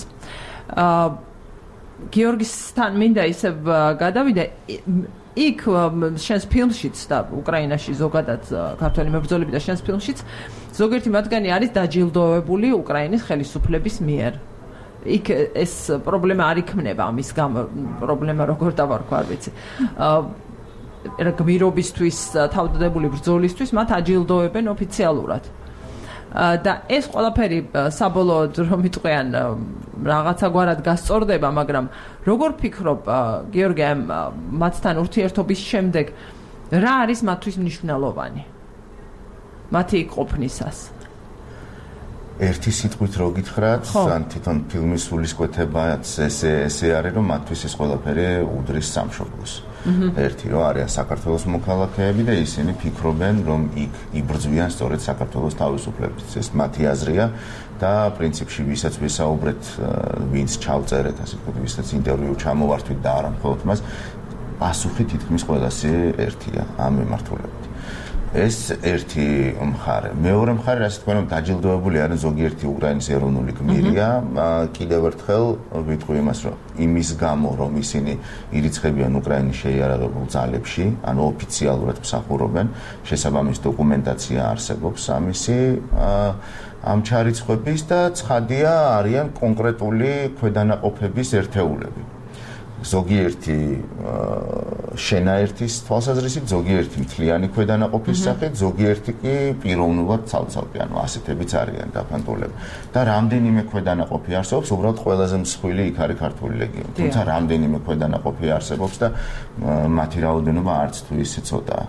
გიორგისთან მინდა ისევ გადავიდე, იქ შენს ფილმშიც და უკრაინაში ზოგადად ქართველი მებრძოლები და შენს ფილმშიც ზოგიერთი მათგანი არის დაჯილდოვებული უკრაინის ხელისუფლების მიერ. იქ ეს პრობლემა არ იქმნება ამის გამო, პრობლემა როგორ დავარქვა, არ ვიცი. გმირობისთვის, თავდადებული ბრძოლისთვის მათ აჯილდოვებენ ოფიციალურად. და ეს ყველაფერი საბოლოოდ რომ იტყვიან რაღაცა გვარად გასწორდება, მაგრამ როგორ ფიქრობ, გიორგი, მათთან ურთიერთობის შემდეგ რა არის მათთვის მნიშვნელოვანი? მათი იქ ყოფნისას. ერთი სიტყვით რო გითხრათ, ან თვითონ ფილმის სულისკვეთებაც ესე არის, რომ მათთვის ეს ყველაფერი უდრის სამშობლოს. ერთი რომ არიან საქართველოს მოქალაქეები და ისინი ფიქრობენ, რომ იქ იბრძვიან სწორედ საქართველოს თავისუფლების. ეს მათი აზრია და პრინციპში ვისაც ვისაუბრეთ, ვინც ჩავწერეთ, ასე ვთქვათ, ვისაც ინტერვიუ ჩამოვართვით და არა მხოლოდ მას, პასუხი თითქმის ყველასი ერთია ამ მიმართულებით. ეს ერთი მხარე. მეორე მხარე, ასე თქვენ, რომ დაჯილდოვებული არის ზოგიერთი უკრაინის ეროვნული გმირია, კიდევ ერთხელ ვიტყვი იმას, რომ იმის გამო, რომ ისინი ირიცხებიან უკრაინის შეიარაღებულ ძალებში, ანუ ოფიციალურად მსახურობენ, შესაბამის დოკუმენტაცია არსებობს ამისი ამ ჩარიცხვების და ცხადია არიან კონკრეტული ქვედანაყოფების ერთეულები. ზოგიერთი შენაერთის თვალსაზრისით, ზოგიერთი მთლიანი ქვედანაყოფის სახით, ზოგიერთი კი პიროვნულად ცალ-ცალკე, ანუ ასეთებიც არიან დაფანტულები. და რამდენიმე ქვედანაყოფი არსებობს, უბრალოდ ყველაზე მსხვილი იქ არის ქართული ლეგიონი. თუმცა რამდენიმე ქვედანაყოფი არსებობს და მათი რაოდენობა არც თუ ისე ცოტაა.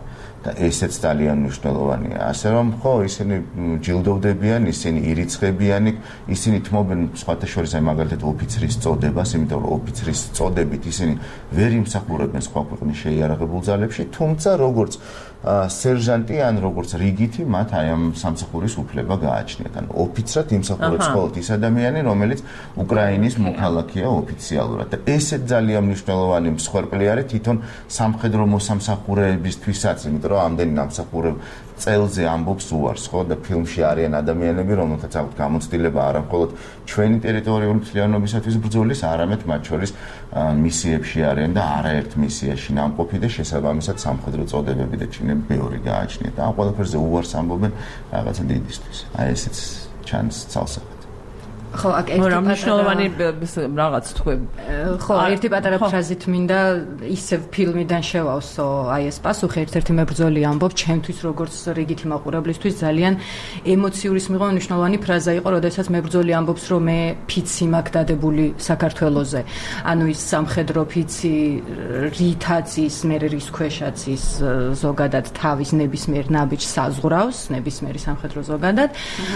და ესეც ძალიან მნიშვნელოვანია. ასე რომ ხო, ისინი ჯილდოვდებიან, ისინი ირიცხებიან, ისინი თმობენ სხვათა შორის აი მაგალითად ოფიცრის წოდებას, იმიტომ რომ ოფიცრის წოდებით ისინი ვერ იმსახურებენ სხვა ქვეყნის შეიარაღებულ ძალებში, თუმცა როგორც სერჟანტი ან როგორც რიგითი მათ აი ამ სამსახურის უფლება გააჩნიათ. ან ოფიცრად იმსახურებს მხოლოდ ის ადამიანი, რომელიც უკრაინის მოქალაქეა ოფიციალურად. და ესეც ძალიან მნიშვნელოვანი მსხვერპლი არის თვითონ სამხედრო მოსამსახურეებისთვისაც, იმიტომ რომ ამდენი ნამსახურებ წელზე ამბობს უარს, ხო, და ფილმში არიან ადამიანები, რომელთაც აქვთ გამოცდილება არა მხოლოდ ჩვენი ტერიტორიული მთლიანობისათვის ბრძოლის, არამედ მათ შორის მისიებში არიან და არაერთ მისიაში ნამყოფი და შესაბამისად სამხედრო წოდებები და ჩინები ბევრი გააჩნიათ. და ამ ყველაფერზე უარს ამბობენ რაღაცა დიდისთვის. აი ესეც ჩანს ცალსახად. ხო, აქ ერთი მნიშვნელოვანი რაღაც თქვი. ხო, ერთი პატარა ფრაზით მინდა ისევ ფილმიდან შევავსო აი ეს პასუხი, ერთ-ერთი მებრძოლი ამბობს, ჩემთვის როგორც რიგითი მაყურებლისთვის ძალიან ემოციურის მიღო მნიშვნელოვანი ფრაზა იყო, როდესაც მებრძოლი ამბობს, რომ მე ფიცი მაქვს დადებული საქართველოზე. ანუ ის სამხედრო ფიცი რითაც ის მე რის ქვეშაც ის ზოგადად თავის ნებისმიერ ნაბიჯს საზღვრავს, ნებისმიერი სამხედრო ზოგადად.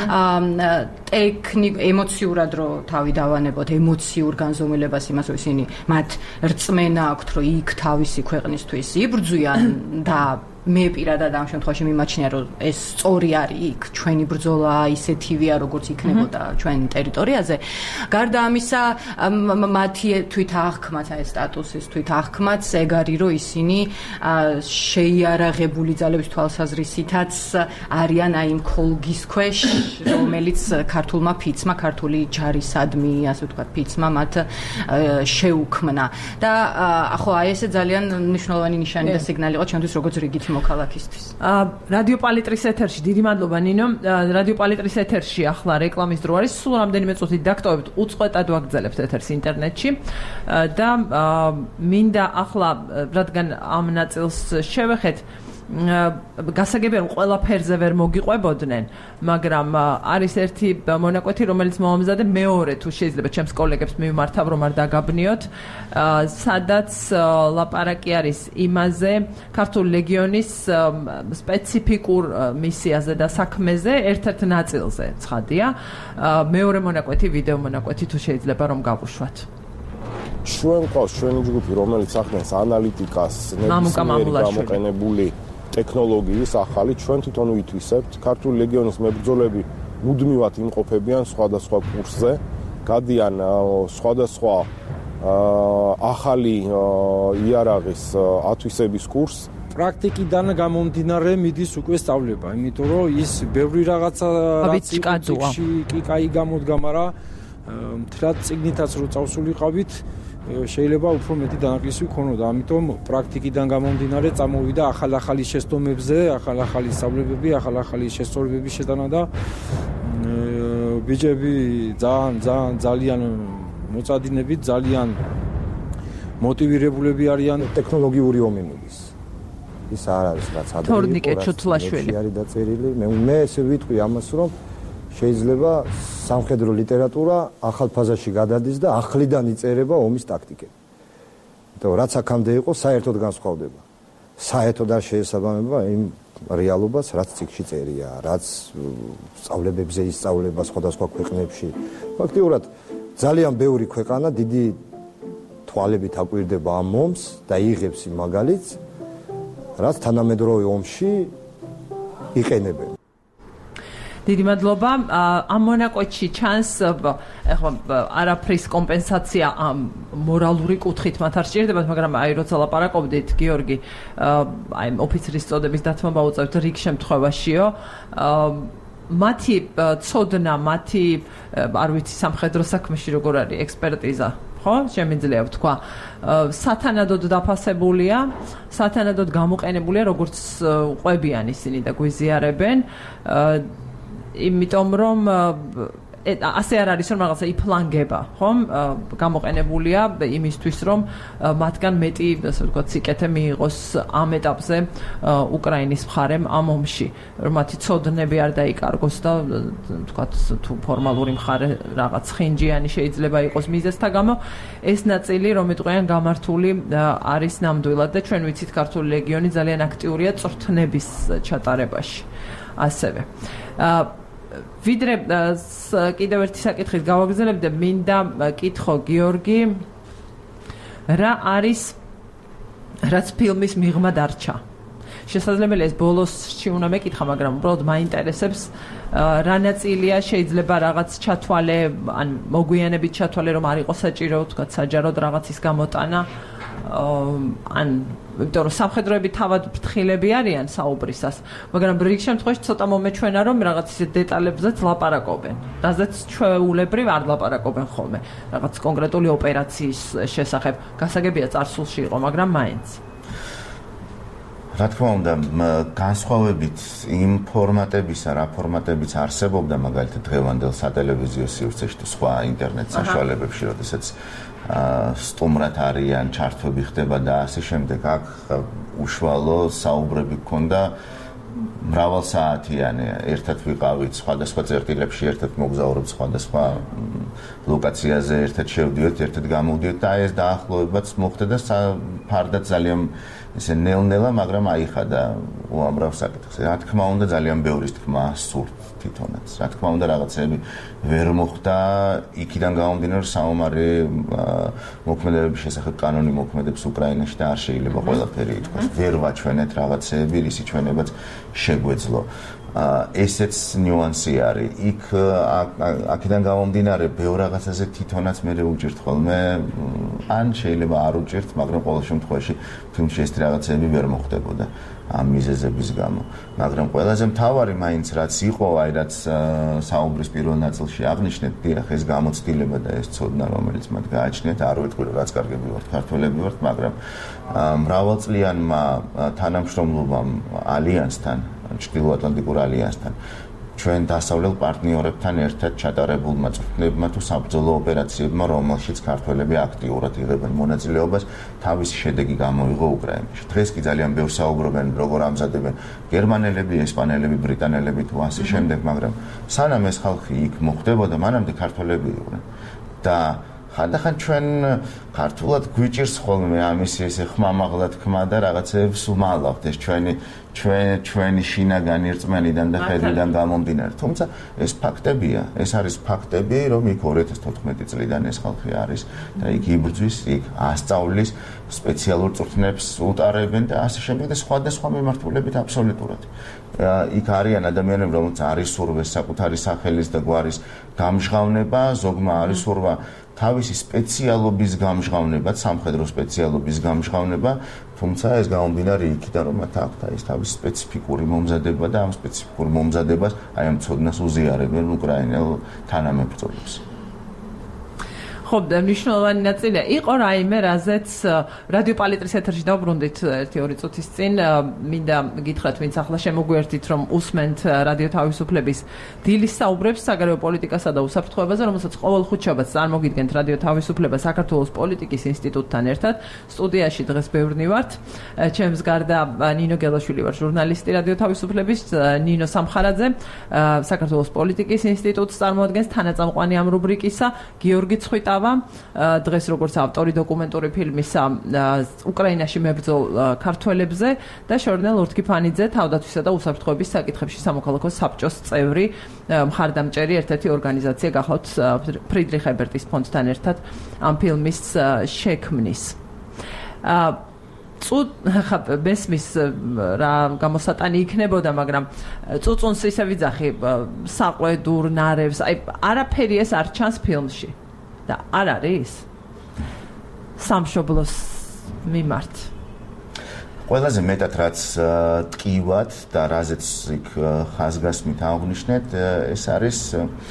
ემოციურ რო თავი დავანებოთ ემოციურ განზომილებას იმას, რომ ისინი მათ რწმენა აქვთ, რომ იქ თავისი ქვეყნისთვის იბრძვიან და მე პირადად ამ შემთხვევაში მიმაჩნია, რომ ეს სწორი არის იქ, ჩვენი ბრძოლა ისეთივეა, როგორც იქნებოდა ჩვენ ტერიტორიაზე. გარდა ამისა, მათი თვითააღქმაც, ეს სტატუსის თვითააღქმაც ეგ არის, რომ ისინი შეიარაღებული ძალების თვალსაზრისითაც არიან აი იმ ქოლგის ქვეშ, რომელიც ქართულმა ფიცმა, ქართული ჯარისადმი, ასე ვთქვათ, ფიცმა მათ შეუქმნა. და ხო, აი ესე ძალიან მნიშვნელოვანი ნიშანი და სიგნალი იყო ჩვენთვის, როგორც რიგითი მოქალაქისთვის. რადიო პალიტრის ეთერში, დიდი მადლობა ნინო. რადიო პალიტრის ეთერში ახლა რეკლამის დრო არის. სულ რამდენიმე წუთით დაგტოვებთ, უწყვეტად ვაგრძელებთ ეთერს ინტერნეტში და მინდა ახლა რადგან ამ ნაწილს შევეხეთ, გასაგებია რომ ყველაფერზე ვერ მოგიყვებოდნენ, მაგრამ არის ერთი მონაკვეთი, რომელიც მომამზადე მეორე თუ შეიძლება ჩემს კოლეგებს მივმართავ, რომ არ დაგაბნიოთ, სადაც ლაპარაკი არის იმაზე, ქართული ლეგიონის სპეციფიკურ მისიაზე და საქმეზე, ერთ-ერთ ნაწილზე, ცხადია. მეორე მონაკვეთი, ვიდეო მონაკვეთი თუ შეიძლება რომ გავუშვათ. ჩვენ ყავს ჩვენი ჯგუფი, რომელიც ახდენს ანალიტიკას, ნებისმიერი გამოყენებული ტექნოლოგიის ახალი, ჩვენ თვითონ ვითვისებთ. ქართული ლეგიონის მებრძოლები მუდმივად იმყოფებიან სხვადასხვა კურსზე, გადიან სხვადასხვა ახალი იარაღის ათვისების კურსს. პრაქტიკიდან გამომდინარე მიდის უკვე სწავლება, იმიტომ რომ ის ბევრი რაღაცა კი კაი გამოდგა, მაგრამ მთლად წიგნითაც რო წავსულიყავით, შეიძლება უფრო მეტი დანაკლისი ვქონოდა, ამიტომ პრაქტიკიდან გამომდინარე წამოვიდა ახალ-ახალი შეცდომებზე, ახალ-ახალი სწავლებები, ახალ-ახალი შესწორებების შეტანა და ბიჭები ძალიან მოწადინებით, ძალიან მოტივირებულები არიან. ტექნოლოგიური ომი მიდის. ის არ არის რაც ადრე თორნიკე ჩუთლაშვილი არის დაწერილი. მე ესე ვიტყვი ამას, რომ შეიძლება სამხედრო ლიტერატურა ახალ ფაზაში გადადის და ახლიდან იწერება ომის ტაქტიკები. იმიტომ რაც აქამდე იყო, საერთოდ განსხვავდება. საერთოდ არ შეესაბამება იმ რეალობას, რაც ციკში წერია, რაც სწავლებებზე ისწავლება სხვადასხვა ქვეყნებში. ფაქტიურად ძალიან ბევრი ქვეყანა დიდი თვალებით აკვირდება ამ ომს და იღებს იმ მაგალითს, რაც თანამედროვე ომში იყენებენ. დიდი მადლობა. ამ მონაკვეთში ჩანს ახლა არაფრის კომპენსაცია მორალური კუთხით მათ არ სჭირდებათ, მაგრამ აი როცა ლაპარაკობდით გიორგი, აი ოფიცრის წოდების დათმობა დაუწევთ რიგ შემთხვევაშიო, მათი ცოდნა, მათი არ ვიცი სამხედრო საქმეში როგორ არის ექსპერტიზა, ხო? შემიძლია ვთქვა, სათანადოდ დაფასებულია, სათანადოდ გამოყენებულია, როგორც ყვებიან ისინი და გვიზიარებენ. იმიტომ რომ ასე არ არის რომ რაღაცა იფლანგება, ხომ? გამოყენებულია იმისთვის რომ მათგან მეტი, ასე ვთქვათ, სიკეთე მიიღოს ამ ეტაპზე უკრაინის მხარემ ამ ომში, რომ მათი ცოდნები არ დაიკარგოს და ვთქვათ, თუ ფორმალური მხარე რაღაც ხინჯიანი შეიძლება იყოს მიზეზთა გამო, ეს ნაწილი რომ იტყვიან გამართული არის ნამდვილად და ჩვენ ვიცით ქართული ლეგიონი ძალიან აქტიურია წვრთნების ჩატარებაში. ასევე ვიდრე კიდევ ერთი საკითხით გავაგრძელებ და მინდა კითხო გიორგი რა არის რაც ფილმის მიღმა დარჩა შესაძლებელია ეს ბოლოსში უნდა მეკითხა მაგრამ უბრალოდ მაინტერესებს რა ნაწილია შეიძლება რაღაც ჩათვალე ან მოგვიანებით ჩათვალე რომ არ იყოს საჭირო თქვა საჯაროდ რაღაცის გამოტანა ან იმიტომ რომ სამხედროები თავად ფრთხილები არიან საუბრისას, მაგრამ რიგ შემთხვევაში ცოტა მომეჩვენა რომ რაღაც ისეთ დეტალებზეც ლაპარაკობენ, რაზეც ჩვეულებრივ არ ლაპარაკობენ ხოლმე, რაღაც კონკრეტული ოპერაციის შესახებ, გასაგებია წარსულში იყო, მაგრამ მაინც. რა თქმა უნდა, განსხვავებით იმ ფორმატებისა, რა ფორმატებიც არსებობდა მაგალითად დღევანდელ სატელევიზიო სივრცეში თუ სხვა ინტერნეტ საშუალებებში, როდესაც სტუმრად არიან, ჩართვები ხდება და ასე შემდეგ, აქ უშუალო საუბრები გქონდა მრავალსაათიანი, ერთად ვიყავით, სხვადასხვა წერტილებში ერთად მოგზაურობთ, სხვადასხვა ლოკაციაზე ერთად შევდიოთ, ერთად გამოვდიოთ და ეს დაახლოებაც მოხდა და ფარდაც ძალიან ესე ნელ-ნელა, მაგრამ აიხადა უამრავ საკითხს. რა თქმა უნდა, ძალიან ბევრის თქმა სურთ თვითონაც. რა თქმა უნდა, რაღაცები ვერ მოხდა, იქიდან გამომდინარე, რომ საომარი მოქმედებების შესახებ კანონი მოქმედებს უკრაინაში და არ შეიძლება ყველაფერი ითქვას. ვერ ვაჩვენეთ რაღაცეები, რისი ჩვენებაც შეგვეძლო. ესეც ნიუანსი არის. იქ აქედან გამომდინარე, ბევრ რაღაცაზე თვითონაც მე უჭირთ ხოლმე, ან შეიძლება არ უჭირთ, მაგრამ ყოველ შემთხვევაში ფილმში ეს რაღაცები ვერ მოხდებოდა ამ მიზეზების გამო. მაგრამ ყველაზე მთავარი მაინც რაც იყო, აი რაც საუბრის პირველ ნაწილში აღნიშნეთ, დიახ, ეს გამოცდილება და ეს ცოდნა, რომელიც მათ გააჩნიათ, არ ვიტყვი რომ რაც კარგები ვართ, ქართველები ვართ, მაგრამ მრავალწლიანმა თანამშრომლობამ ალიანსთან ჩრდილოატლანტიკურ ალიანსთან ჩვენ დასავლელ პარტნიორებთან ერთად ჩატარებულმა წვრთნებმა თუ საბრძოლო ოპერაციებმა, რომელშიც ქართველები აქტიურად იღებენ მონაწილეობას, თავისი შედეგი გამოიღო უკრაინაში. დღეს კი ძალიან ბევრს საუბრობენ, როგორ ამზადებენ გერმანელები, ესპანელები, ბრიტანელები თუ ასე შემდეგ, მაგრამ სანამ ეს ხალხი იქ მოხდებოდა, მანამდე ქართველები იყვნენ. და ხანდახან ჩვენ ქართულად გვიჭირს ხოლმე ამის ესე ხმამაღლა თქმა და რაღაცებს უმალავთ ეს ჩვენი შინაგანი რწმენიდან და ხედვიდან გამომდინარე. თუმცა ეს ფაქტებია, ეს არის ფაქტები, რომ იქ 2014 წლიდან ეს ხალხი არის და იქ იბრძვის, იქ ასწავლის, სპეციალურ წვრთნებს უტარებენ და ასე შემდეგ და სხვადასხვა მიმართულებით აბსოლუტურად. იქ არიან ადამიანები, რომელთა არის სურვეს საკუთარი სახელის და გვარის გამჟღავნება, ზოგმა არის სურვა თავისი სპეციალობის გამჟღავნება, სამხედრო სპეციალობის გამჟღავნება, თუმცა ეს გამომდინარე იქიდან, რომ მათ აქვთ ის თავისი სპეციფიკური მომზადება და ამ სპეციფიკურ მომზადებას აი ამ ცოდნას უზიარებენ უკრაინელ თანამებრძოლებს. ხო, მნიშვნელოვანი ნაწილია. იყო რაიმე, რაზეც რადიო პალიტრის ეთერში დავბრუნდით 1-2 წუთის წინ, მინდა გითხრათ, ვინც ახლა შემოგვიერთით, რომ უსმენთ რადიო თავისუფლების დილის საუბრებს საგარეო პოლიტიკასა და უსაფრთხოებაზე, რომელსაც ყოველ ხუთშაბათს წარმოგიდგენთ რადიო თავისუფლება საქართველოს პოლიტიკის ინსტიტუტთან ერთად. სტუდიაში დღეს ბევრნი ვართ. ჩემს გარდა ნინო გელაშვილი ვარ, ჟურნალისტი რადიო თავისუფლების, ნინო სამხარაძე, საქართველოს პოლიტიკის ინსტიტუტს წარმოადგენს თანაწამყვანი ამ რუბრიკისა, გიორგი ცხვიტა დღეს როგორც ავტორი დოკუმენტური ფილმისა უკრაინაში მებრძოლ ქართველებზე და შორნელ ორთქიფანიძე თავდაცვისა და უსაფრთხოების საკითხებში სამოქალაქო საბჭოს წევრი მხარდამჭერი ერთ-ერთი ორგანიზაცია გახლავთ ფრიდრიხ ებერტის ფონდთან ერთად ამ ფილმის შექმნის. მესმის რა გამოსატანი იქნებოდა, მაგრამ წუწუნს ისე ვიძახი საყვედურ ნარევს, აი არაფერი ეს არ ჩანს ფილმში. და არ არის სამშობლოს მიმართ. ყველაზე მეტად რაც ტკივად და რაზეც იქ ხაზგასმით აღნიშნეთ, ეს არის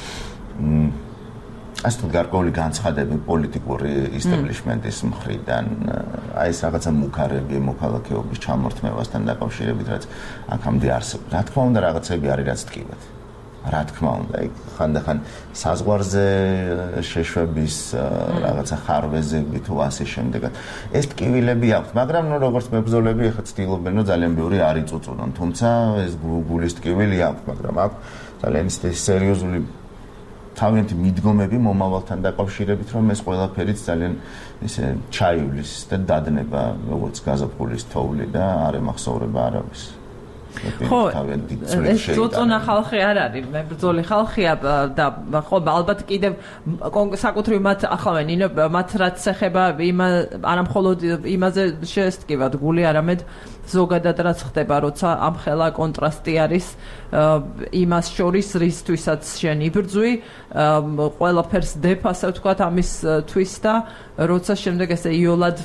ასე თუ გარკვეული განცხადები პოლიტიკური ისტაბლიშმენტის მხრიდან, აი ეს რაღაცა მუქარები მოქალაქეობის ჩამორთმევასთან დაკავშირებით, რაც აქამდე არსებობდა. რა თქმა უნდა, რაღაცები არის რაც ტკივად. რა თქმა უნდა, ხანდახან საზღვარზე შეშვების რაღაცა ხარვეზები თუ ასე შემდეგად. ეს ტკივილები აქვს, მაგრამ როგორც მებრძოლები ახლა ცდილობენ, რომ ძალიან ბევრი არ იწუწუნონ, თუმცა ეს გულის ტკივილი აქვს, მაგრამ აქვს ძალიან სერიოზული თავიანთი მიდგომები მომავალთან დაკავშირებით, რომ ეს ყველაფერიც ძალიან ისე ჩაივლის და დადნება, როგორც გაზაფხულის თოვლი და არ ემახსოვრება არავის. ხო, ეს წუწუნა ხალხი არ არის, მებრძოლი ხალხია და ხო, ალბათ კიდევ საკუთრივ მათ ახლა მათ რაც ეხება არა მხოლოდ იმაზე შეესტკივათ გული, არამედ ზოგადად რაც ხდება, როცა ამხელა კონტრასტი არის იმას შორის, რისთვისაც შენ იბრძვი, ყველაფერს დებ, ასე ვთქვათ, ამისთვის და როცა შემდეგ ესე იოლად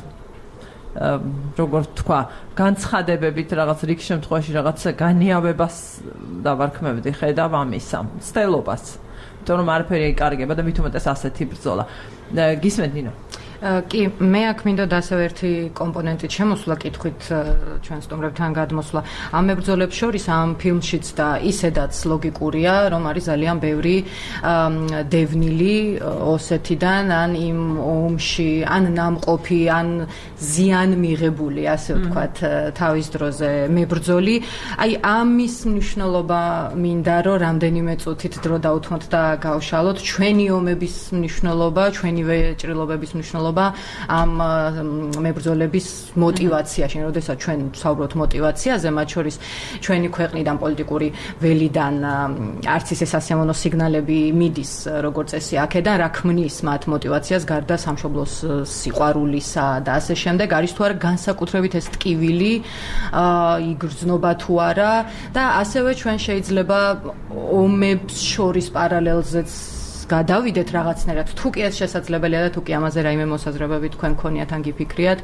როგორ თქვა, განცხადებებით რაღაც რიგ შემთხვევაში რაღაც განიავებას დავარქმევდი, ხედავ ამისა, მცდელობას, იმიტომ რომ არაფერი იკარგება და მით უმეტეს ასეთი ბრძოლა. გისმენთ ნინო? კი, მე აქ მინდა ასევე ერთი კომპონენტით შემოსვლა კითხვით ჩვენ სტუმრებთან გადმოსვლა. ამ მებრძოლებს შორის ამ ფილმშიც და ისედაც ლოგიკურია, რომ არის ძალიან ბევრი დევნილი ოსეთიდან, ან იმ ომში, ან ნამყოფი, ან ზიან მიღებული, ასე ვთქვათ, თავის დროზე მებრძოლი. აი, ამის მნიშვნელობა მინდა, რომ რამდენიმე წუთით დრო დავუთმოთ და გავშალოთ ჩვენი ომების მნიშვნელობა, ჩვენივე ჭრილობების მნიშვნელობა ამ მებრძოლების მოტივაციაში, როდესაც ჩვენ ვსაუბრობთ მოტივაციაზე, მათ შორის ჩვენი ქვეყნიდან პოლიტიკური ველიდან არც ისე სასიამოვნო სიგნალები მიდის, როგორც წესი აქედან, რა ქმნის მათ მოტივაციას გარდა სამშობლოს სიყვარულისა და ასე შემდეგ, არის თუ არა განსაკუთრებით ეს ტკივილი, იგრძნობა თუ არა და ასევე ჩვენ შეიძლება ომებს შორის პარალელზეც გადავიდეთ რაღაცნაირად, თუ კი ეს შესაძლებელია და თუ კი ამაზე რაიმე მოსაზრებები თქვენ გქონიათ ან გიფიქრიათ.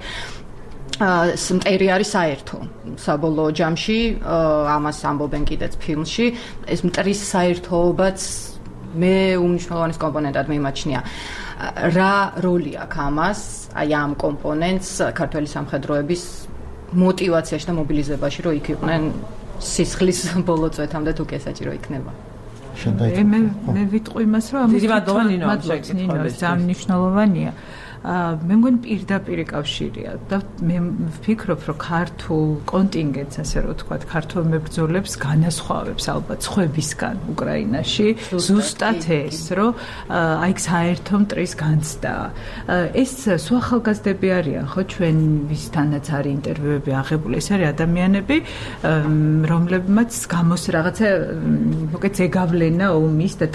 მტერი არის საერთო საბოლოო ჯამში, ამას ამბობენ კიდეც ფილმში, ეს მტრის საერთოობაც მე უმნიშვნელოვანეს კომპონენტად მიმაჩნია. რა როლი აქვს ამას, აი ამ კომპონენტს ქართველი სამხედროების მოტივაციაში და მობილიზებაში, რომ იქ იყვნენ სისხლის ბოლო წვეთამდე თუ კი საჭირო იქნება. მე ვიტყვი იმას, რომ ამის ძალიან მნიშვნელოვანია. მე მგონი პირდაპირ კავშირია და მე ვფიქრობ, რომ ქართულ კონტინგენტს, ასე რომ ვთქვათ, ქართულ მებრძოლებს განასხვავებს ალბათ სხვებისგან უკრაინაში ზუსტად ეს, რომ აი საერთო მტრის განცდა. ეს სულ ახალგაზრდები არიან, ხო, ჩვენ ვისთანაც არის ინტერვიუები აღებული, ეს არის ადამიანები, რომლებმაც რაღაცა მოკეთ ზეგავლენა ომის და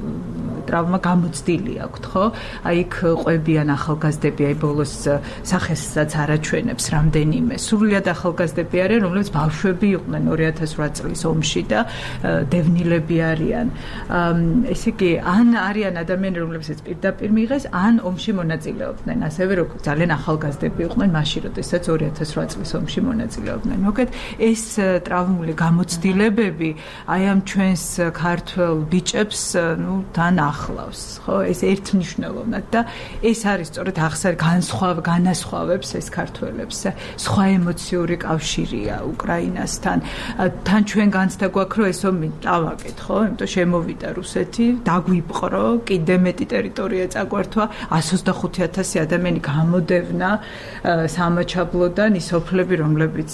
ტრავმა გამოცდილი აქვთ, ხო? აი იქ ყვებიან ახალგაზრდები, აი ბოლოს სახესაც არაჩვენებს რამდენიმე. სრულიად ახალგაზრდები არიან, რომლებიც ბავშვები იყვნენ 2008 წლის ომში და დევნილები არიან. ესე იგი, ან არიან ადამიანები, რომლებსაც პირდაპირ მიიღეს, ან ომში მონაწილეობდნენ. ასევე როგორც ძალიან ახალგაზრდები იყვნენ მაშინ, როდესაც 2008 წლის ომში მონაწილეობდნენ. მოკეთ ეს ტრავმული გამოცდილებები აი ამ ჩვენს ქართველ ბიჭებს, თან ახლავს, ხო, ეს ერთმნიშვნელოვნად და ეს არის სწორედ განასხვავებს ეს ქართველებს. სხვა ემოციური კავშირია უკრაინასთან. თან ჩვენ განცდა გვაქვს, რომ ეს ომი დავაკეთ, ხო? იმიტომ შემოვიდა რუსეთი, დაგვიპყრო, კიდე მეტი ტერიტორია წაგვართვა, 125,000 ადამიანი გამოდევნა სამაჩაბლოდან, ის ოფლები, რომლებიც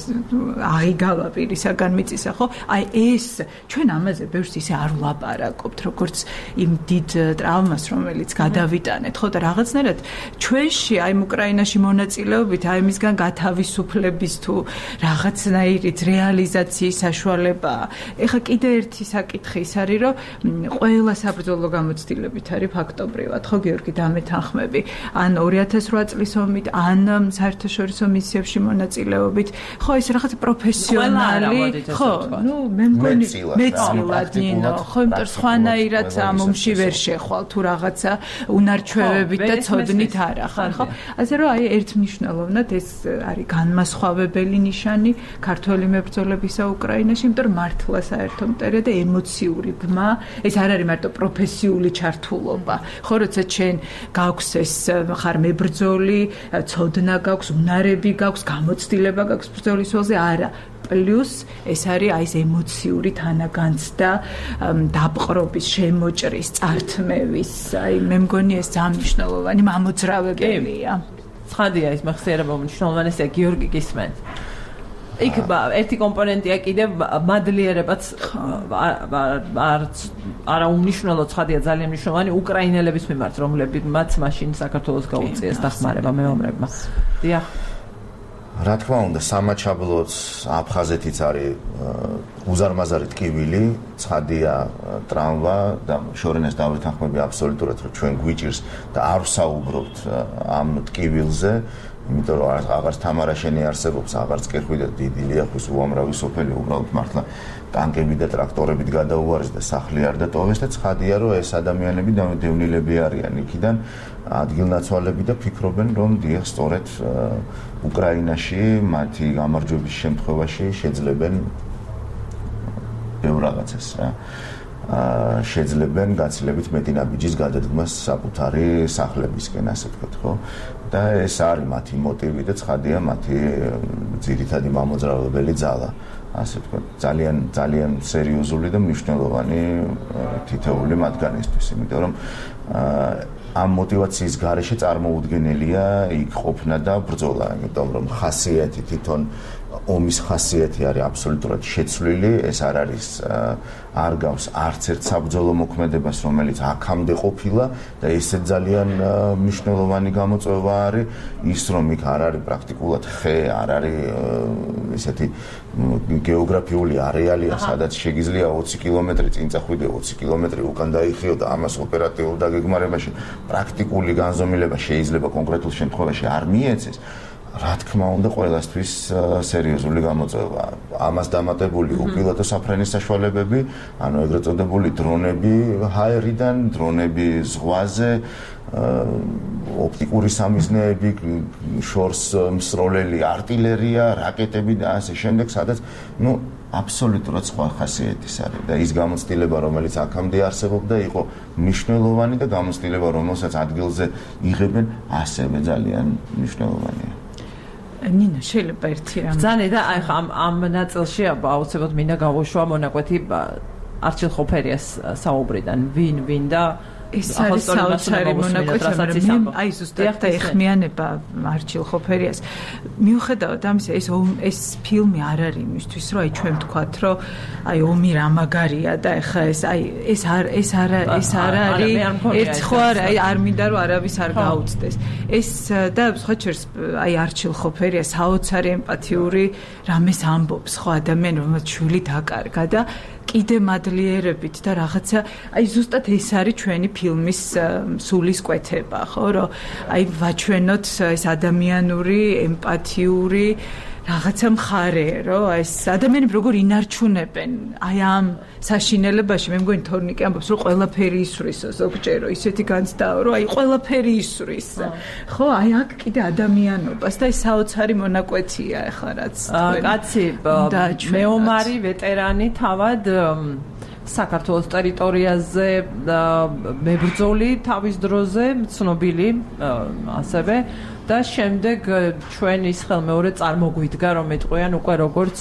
აღიგავა პირისაგან მიწისა, ხო? აი ეს ჩვენ ამაზე ბევრს ისე არ ვლაპარაკობთ, როგორც იმ დიდ ტრავმას, რომელიც გადავიტანეთ, ხო და რაღაცნაირად ჩვენში აი უკრაინაში მონაწილეობით აი მისგან გათავისუფლების თუ რაღაცნაირით რეალიზაციის საშუალება. ეხლა კიდე ერთი საკითხი ის არის, რომ ყველა საბრძოლო გამოცდილებით არის ფაქტობრივად, ხო გიორგი, დამეთანხმები, ან 2008 წლის ომით, ან საერთაშორისო მისიებში მონაწილეობით, ხო ეს რაღაც პროფესიონალი, ხო, მე მგონი მეწილად ნინო, ხო იმიტომ სხვანაირად ამ ომში ვერ შეხვალ თუ რაღაცა უნარჩვევებით და ცოდნით არა ხარ, ხო? ასე რომ აი ერთმნიშვნელოვნად ეს არის განმასხვავებელი ნიშანი ქართველი მებრძოლებისა უკრაინაში, იმიტომ რომ მართლა საერთო მტერია და ემოციური ბმა, ეს არ არის მარტო პროფესიული ჩართულობა. ხო, როცა ჩვენ გაქვს ეს ხარ მებრძოლი, ცოდნა გაქვს, უნარები გაქვს, გამოცდილება გაქვს ბრძოლის ველზე, არა. პლუს ეს არის აი ეს ემოციური თანაგანცდა, დაპყრობის, შემოჭრის, წართმევის, აი მე მგონი ეს ძალიან მნიშვნელოვანი მამოძრავებელია. ცხადია ის მეხსიერება მნიშვნელოვანია, გიორგი გისმენთ. იქ ერთი კომპონენტია კიდევ მადლიერებაც არა უმნიშვნელო, ცხადია ძალიან მნიშვნელოვანი უკრაინელების მიმართ, რომლებმაც მაშინ საქართველოს გაუწიეს დახმარება მეომრებმა. დიახ. რა თქმა უნდა, სამაჩაბლოც აფხაზეთიც არის უზარმაზარი ტკივილი, ცხადია ტრამვა და შორენეს დავრეთანხმები აბსოლუტურად რომ ჩვენ გვიჭირს და არ ვსაუბრობთ ამ ტკივილზე, იმიტომ რომ აღარც თამარაშენი არსებობს, აღარც კერხვი და დიდი ლიახვის უამრავი სოფელი უბრალოდ მართლა ტანკები და ტრაქტორებით გადაუარეს და სახლი არ დატოვეს და ცხადია რომ ეს ადამიანები დევნილები არიან იქიდან ადგილნაცვალები და ფიქრობენ რომ დიახ სწორედ უკრაინაში მათი გამარჯვების შემთხვევაში შეძლებენ ბევრ რაღაცას რა შეძლებენ გაცილებით მეტი ნაბიჯის გადადგმას საკუთარი სახლებისკენ ასე ვთქვათ ხო და ეს არის მათი მოტივი და ცხადია მათი ძირითადი მამოძრავებელი ძალა ასე ვთქვათ ძალიან სერიოზული და მნიშვნელოვანი თითეული მათგანისთვის იმიტომ რომ ამ мотиваციის გარეშე წარმოუდგენელია იქ ყოფნა და ბრძოლა, იმიტომ რომ ხასიათი თვითონ ომის ხასიათი არის აბსოლუტურად შეცვლილი, ეს არ არის არ გავს არც ერთ საბრძოლო მოქმედებას, რომელიც აქამდე ყოფილა და ესე ძალიან მნიშვნელოვანი გამოწვევა არის ის, რომ იქ არ არის პრაქტიკულად ხე, არ არის ესეთი გეოგრაფიული არეალია, სადაც შეგიძლია 20 კილომეტრი წინ წახვიდე, 20 კილომეტრი უკან დაიხიო და ამას ოპერატიულ დაგეგმარებაში პრაქტიკული განზომილება შეიძლება კონკრეტულ შემთხვევაში არ მიეცეს. რა თქმა უნდა, ყველასთვის სერიოზული გამოწვევაა. ამას დამატებული უპილოტო საფრენის საშუალებები, ანუ ეგრეთ წოდებული დრონები ჰაერიდან, დრონები ზღვაზე, ოპტიკური სამიზნეები, შორს მსროლელი артиლერია, რაკეტები და ასე შემდეგ, სადაც, აბსოლუტურად სხვა ხასიათის არის და ის გამოცდილება, რომელიც აქამდე არსებობდა, იყო მნიშვნელოვანი და გამოცდილება, რომელსაც ადგილზე იღებენ, ასევე ძალიან მნიშვნელოვანია. ნინა, შეიძლება ერთი რამ. ბრძანე და აი ამ ნაწილში აუცილებლად მინდა გავუშვა მონაკვეთი არჩილ ხოფერიას საუბრიდან, ვინ და ეს არის საოცარი მონაკვეთი, მაგრამ აი ზუსტად ეხმიანება არჩილ ხოფერიას. მიუხედავად ამისა, ეს ფილმი არ არის იმისთვის, რომ აი ჩვენ ვთქვათ, რომ აი ომი რა მაგარია და ეხა ეს არ არის ერთ ხო არა, არ მინდა რომ არავის არ გაუწდეს. ეს და სხვა ჩერს აი არჩილ ხოფერია საოცარი ემპათიური რამეს ამბობს ხო ადამიანი, რომელსაც შვილი დაკარგა და კიდე მადლიერებით და რაღაცა აი ზუსტად ეს არის ჩვენი ფილმის სულის კვეთება ხო რომ აი ვაჩვენოთ ეს ადამიანური ემპათიური რაღაცა მხარე რომ ეს ადამიანები როგორ ინარჩუნებენ აი ამ საშინელებაში მე მგონი თორნიკე ამბობს რომ ყველაფერი ისვრისო ზოგჯერო ისეთი განცდაო რომ აი ყველაფერი ისვრის ხო აი აქ კიდე ადამიანობას და ეს საოცარი მონაკვეთია ახლა რაც კაცი მეომარი ვეტერანი თავად საქართველოს ტერიტორიაზე მებრძოლი თავის დროზე ცნობილი ასევე და შემდეგ ჩვენის ხელმეორე წარმოგვიდგა რომ ეტყვიან უკვე როგორც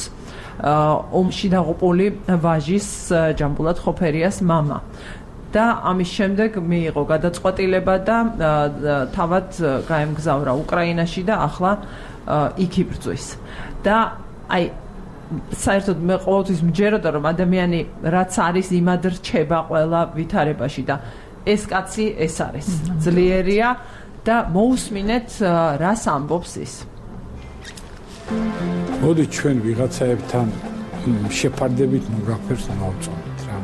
ომში დაღუპული ვაჟის ჯამბულათ ხოფერიას მამა და ამის შემდეგ მიიღო გადაწყვეტილება და თავად გაემგზავრა უკრაინაში და ახლა იქ იბრძვის და აი საერთოდ მე ყოველთვის მჯეროდა რომ ადამიანი რაც არის იმად რჩება ყველა ვითარებაში და ეს კაცი ეს არის ძლიერია და მოусმინეთ რას ამბობს ის. მოდი ჩვენ ვიღაცაებთან შეფარდებით მოგაფერს მოვწონთ რა.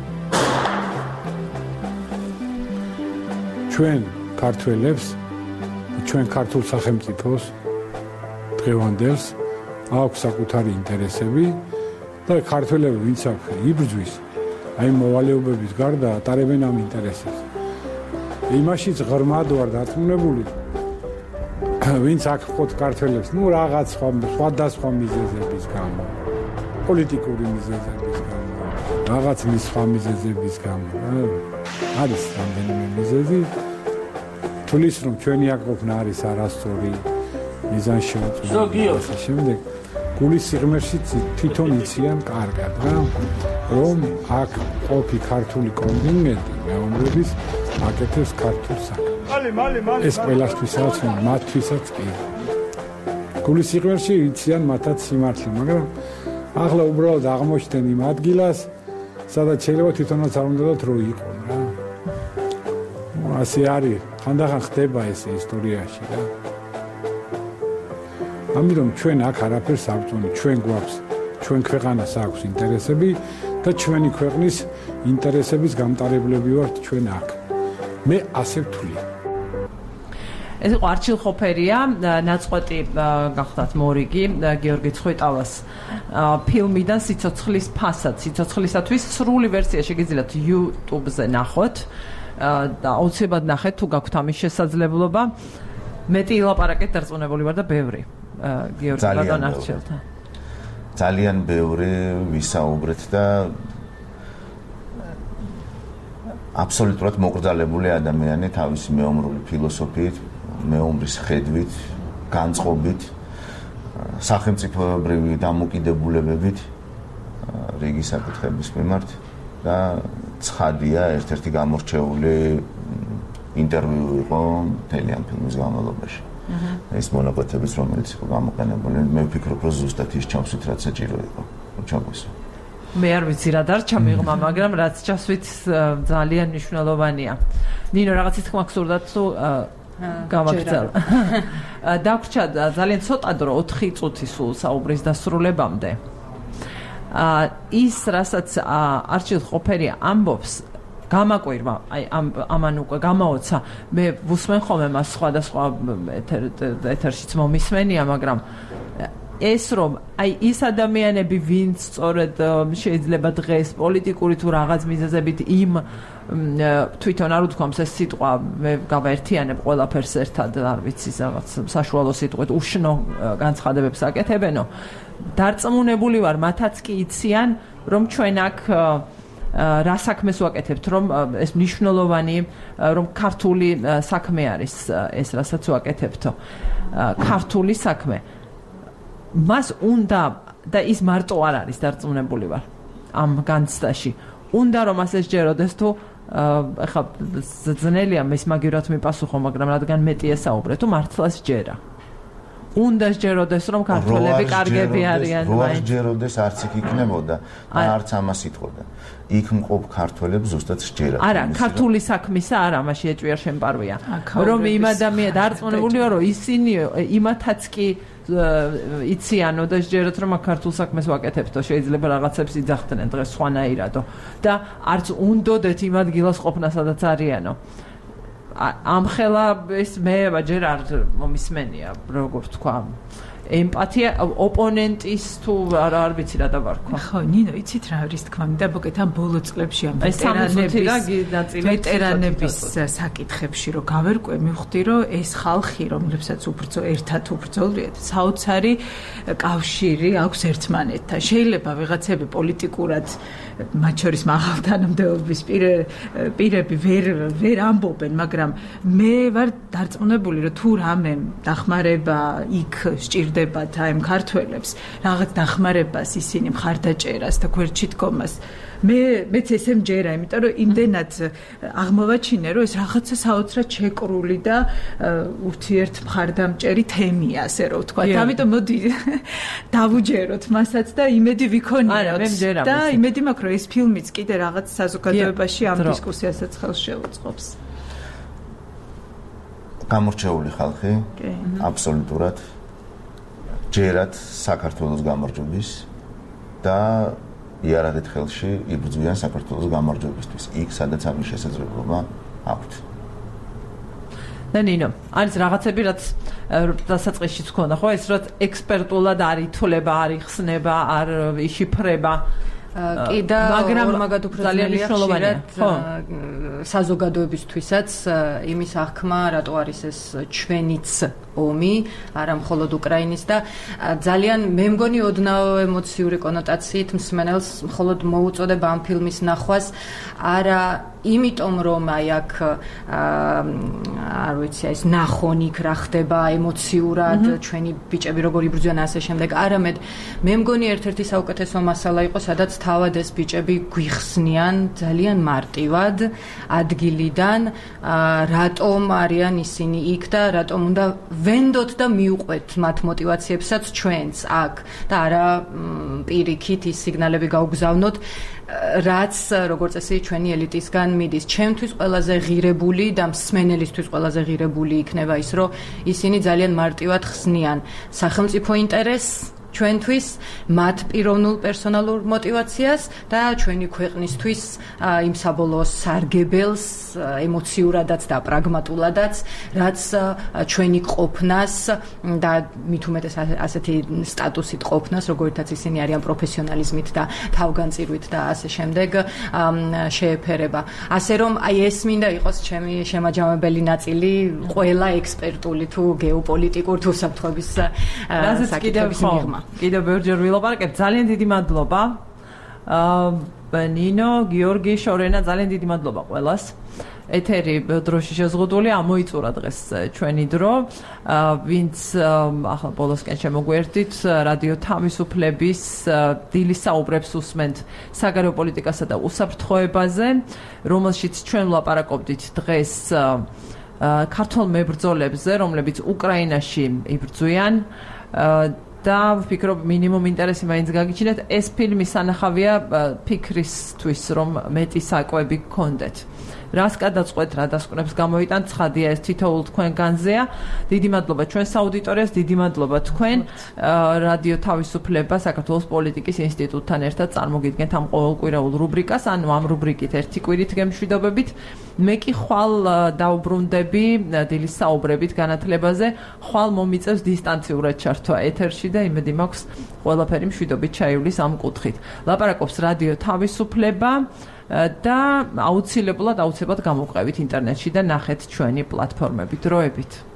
ჩვენ ქართველებს, ჩვენ ქართულ სახელმწიფოს დღევანდელს აქვს საკუთარი ინტერესები და ქართველები ვინც აქ იბრძვის, აი მოვალეობების გარდა ატარებენ ამ ინტერესებს. იმაშიც ღრმად ვარ დარწმუნებული, ვინც აქ ხოთ ქართველებს, რაღაც სხვადასხვა მიზეზების გამო, პოლიტიკური მიზეზების გამო, რაღაც სხვა მიზეზების გამო, არის რამდენიმე მიზეზი, თulis რომ ჩვენი აქ ყოფნა არის არასწორი მიზანშეუწმებელი. შემდეგ გულის სიღმერში თვითონ იციან კარგად რა რომ აქ ყოფი ქართული კონტინგენტი მეომრების აკეთებს ქართულ საქმეს ეს ყველასთვისაც მათთვისაც კი გულის სიღმერში იციან მათაც სიმართლე მაგრამ ახლა უბრალოდ აღმოჩნდნენ იმ ადგილას სადაც შეიძლება თვითონაც არ უნდათ რო იყონ რა ასე არის ხანდახან ხდება ეს ისტორიაში რა ამიტომ ჩვენ აქ არაფერს არ ვწუნით ჩვენ გვაქვს ჩვენ ქვეყანას აქვს ინტერესები და ჩვენი ქვეყნის ინტერესების გამტარებლები ვართ ჩვენ აქ მე ასე ვთვლი ეს იყო არჩილ ხოფერია ნაწყვეტი გახდათ მორიგი გიორგი ცხვითავას ფილმიდან სიცოცხლის ფასად სიცოცხლისათვის სრული ვერსია შეგიძლიათ YouTube-ზე ნახოთ და აუცილებლად ნახეთ თუ გაქვთ ამის შესაძლებლობა მეტი ილაპარაკეთ დარწმუნებული ვარ და ბევრი გიორგი ბატონარჩილთან ძალიან ბევრი ვისაუბრეთ და აბსოლუტურად მოკრძალებული ადამიანი თავისი მეომრული ფილოსოფიით მეომრის ხედვით განწყობით სახელმწიფოებრივი დამოკიდებულებებით რიგი საკითხების მიმართ და ცხადია ერთ-ერთი გამორჩეული ინტერვიუ იყო მთელი ამ ფილმის განმავლობაში ეს მონაკვეთებიც რომელიც იყო გამოყენებული მე ვფიქრობ რომ ზუსტად ის ჩამსვით რაც საჭირო იყო ჩაგვისვა მე არ ვიცი რა დარჩა მიღმა მაგრამ რაც ჩასვით ძალიან მნიშვნელოვანია ნინო რაღაც თქმა გსურდათ თუ გავაგრძელა დაგვრჩა ძალიან ცოტა დრო 4 წუთი სულ საუბრის დასრულებამდე ის რასაც არჩილ ხოფერია ამბობს გამაკვირვა აი ამან უკვე გამაოცა მე ვუსმენ ხოლმე მას სხვადასხვა ეთერშიც მომისმენია მაგრამ ეს რომ აი ის ადამიანები ვინც სწორედ შეიძლება დღეს პოლიტიკური თუ რაღაც მიზეზებით იმ თვითონ არ უთქვამს ეს სიტყვა მე გავაერთიანებ ყველაფერს ერთად არ ვიცი რაღაც საშუალო სიტყვით უშნო განცხადებებს აკეთებენო დარწმუნებული ვარ მათაც კი იციან რომ ჩვენ აქ რა საქმეს ვაკეთებთ რომ ეს მნიშვნელოვანი რომ ქართული საქმე არის ეს რასაც ვაკეთებთო ქართული საქმე მას უნდა და ის მარტო არ არის დარწმუნებული ვარ ამ განცდაში უნდა რომ ასე შეჯეროდეს თუ ახლა ძნელია მის მაგივრად მიპასუხო მაგრამ რადგან მეტი ესაუბრე თუ მართლაც ჯერა უნდა შეჯეროდეს რომ ქართველები კარგები არიან რო არ შეჯეროდეს არც იქ იქნებოდა და არც ამას იტყოდა იქ მყოფ ქართველებს ზუსტად შეჯერა არა ქართული საქმისა არა მაშინ ეჭვია შემპარვია რომ იმ ადამიანს დარწმუნებული ვარ რომ ისინი იმათაც კი იციანო და შეჯეროთ რომ ქართულ საქმეს ვაკეთებთო შეიძლება რაღაცებს იძახდნენ დღეს სხვანაირადო და არც უნდოდეთ იმ ადგილას ყოფნა სადაც არიანო ამხელა ეს მე ჯერ არ მომისმენია როგორ თქვა ემპათია ოპონენტის თუ არ ვიცი რა დავარქვა ხო ნინო იცით რა არის თქვა მინდა მოკეთ ამ ბოლო წლებში ამ ვეტერანების საკითხებში რომ გავერკვე მივხვდი რომ ეს ხალხი რომლებსაც ერთად უბრძოლვიათ საოცარი კავშირი აქვს ერთმანეთთან შეიძლება ვიღაცები პოლიტიკურად მათ შორის მაღალთანამდებობის პირები ვერ ამბობენ მაგრამ მე ვარ დარწმუნებული რომ თუ რამე დახმარება იქ სჭირდებათ აი ამ ქართველებს რაღაც დახმარებას ისინი მხარდაჭერას და გვერდში დგომას მეც ესე მჯერა იმიტომ რომ იმდენად აღმოვაჩინე რომ ეს რაღაცა საოცრად შეკრული და ურთიერთ მხარდამჭერი თემია ასე რომ ვთქვა ამიტომ მოდი დავუჯეროთ მასაც და იმედი ვიქონიოთ და იმედი მაქვს რომ ეს ფილმიც კიდე რაღაც საზოგადოებაში ამ დისკუსიასაც ხელს შეუწყობს გამორჩეული ხალხი აბსოლუტურად ჯერათ საქართველოს გამარჯვების და იარაღით ხელში იბრძვიან საქართველოს გამარჯვებისთვის იქ სადაც ამის შესაძლებლობა აქვთ და ნინო არის რაღაცები რაც დასაწყისში თქვა ხო ეს რაც ექსპერტულად არ ითვლება არ იხსნება არ იშიფრება კი და ორმაგად უფრო ძალიან მნიშვნელოვანია საზოგადოებისთვისაც იმის აღქმა რატო არის ეს ჩვენიც ომი, არა მხოლოდ უკრაინის და ძალიან მე მგონი ოდნავ ემოციური კონოტაციით მსმენელს მხოლოდ მოუწოდება ამ ფილმის ნახვას, არა იმიტომ რომ აი აქ არ ვიცი ეს ნახონ იქ რა ხდება ემოციურად ჩვენი ბიჭები როგორ იბრძვიან ასე შემდეგ, არამედ მე მგონი ერთ-ერთი საუკეთესო მასალა იყო, სადაც თავად ეს ბიჭები გვიხსნიან ძალიან მარტივად ადგილიდან, რატომ არიან ისინი იქ და რატომ უნდა ვენდოთ და მიუყვეთ მათ мотивაციებსაც ჩვენც აქ და არა პირიქით ის სიგნალები გაუგზავნოთ, რაც როგორც წესი ჩვენი ელიტისგან მიდის. ჩემთვის ყველაზე ღირებული და მსმენელისთვის ყველაზე ღირებული იქნება ის, რომ ისინი ძალიან მარტივად ხსნიან სახელმწიფო ინტერესს ჩვენთვის, მათ პიროვნულ პერსონალურ мотивაციას და ჩვენი ქვეყნისთვის იმ საბოლოო სარგებელს ემოციურადაც და პრაგმატულადაც, რაც ჩვენი ყოფნას და მით უმეტეს ასეთი სტატუსით ყოფნას, როგორითაც ისინი არიან პროფესიონალიზმით და თავგანწირვით და ასე შემდეგ შეეფერება. ასე რომ აი ეს მინდა იყოს ჩემი შემაჯამებელი ნაწილი ყველა ექსპერტული თუ გეოპოლიტიკურ თუ საფრთხების საკითხების მიღმა. კიდევ ბევრჯერ ვილაპარაკებ, ძალიან დიდი მადლობა. ნინო, გიორგი, შორენა, ძალიან დიდი მადლობა ყველას. ეთერი დროში შეზღუდული, ამოიწურა დღეს ჩვენი დრო. ვინც ახლა ბოლოსკენ შემოგვერთით, რადიო თავისუფლების დილის საუბრებს უსმენთ საგარეო პოლიტიკასა და უსაფრთხოებაზე, რომელშიც ჩვენ ვლაპარაკობდით დღეს ქართველ მებრძოლებზე, რომლებიც უკრაინაში იბრძვიან. და ვფიქრობ მინიმუმ ინტერესი მაინც გაგიჩინეთ. ეს ფილმი სანახავია ფიქრისთვის, რომ მეტი საკვები გქონდეთ. რას გადაწყვეტ, რა დასკვნებს გამოიტან, ცხადია ეს თითოეულ თქვენგანზეა. დიდი მადლობა ჩვენს აუდიტორიას, დიდი მადლობა თქვენ რადიო თავისუფლება საქართველოს პოლიტიკის ინსტიტუტთან ერთად წარმოგიდგენთ ამ ყოველკვირეულ რუბრიკას, ანუ ამ რუბრიკით ერთი კვირით გემშვიდობებით. მე კი ხვალ დაუბრუნდები დილის საუბრებით განათლებაზე, ხვალ მომიწევს დისტანციურად ჩართვა ეთერში და იმედი მაქვს ყველაფერი მშვიდობით ჩაივლის ამ კუთხით. ლაპარაკობს რადიო თავისუფლება და აუცილებლად გამოვყევით ინტერნეტში და ნახეთ ჩვენი პლატფორმები. დროებით.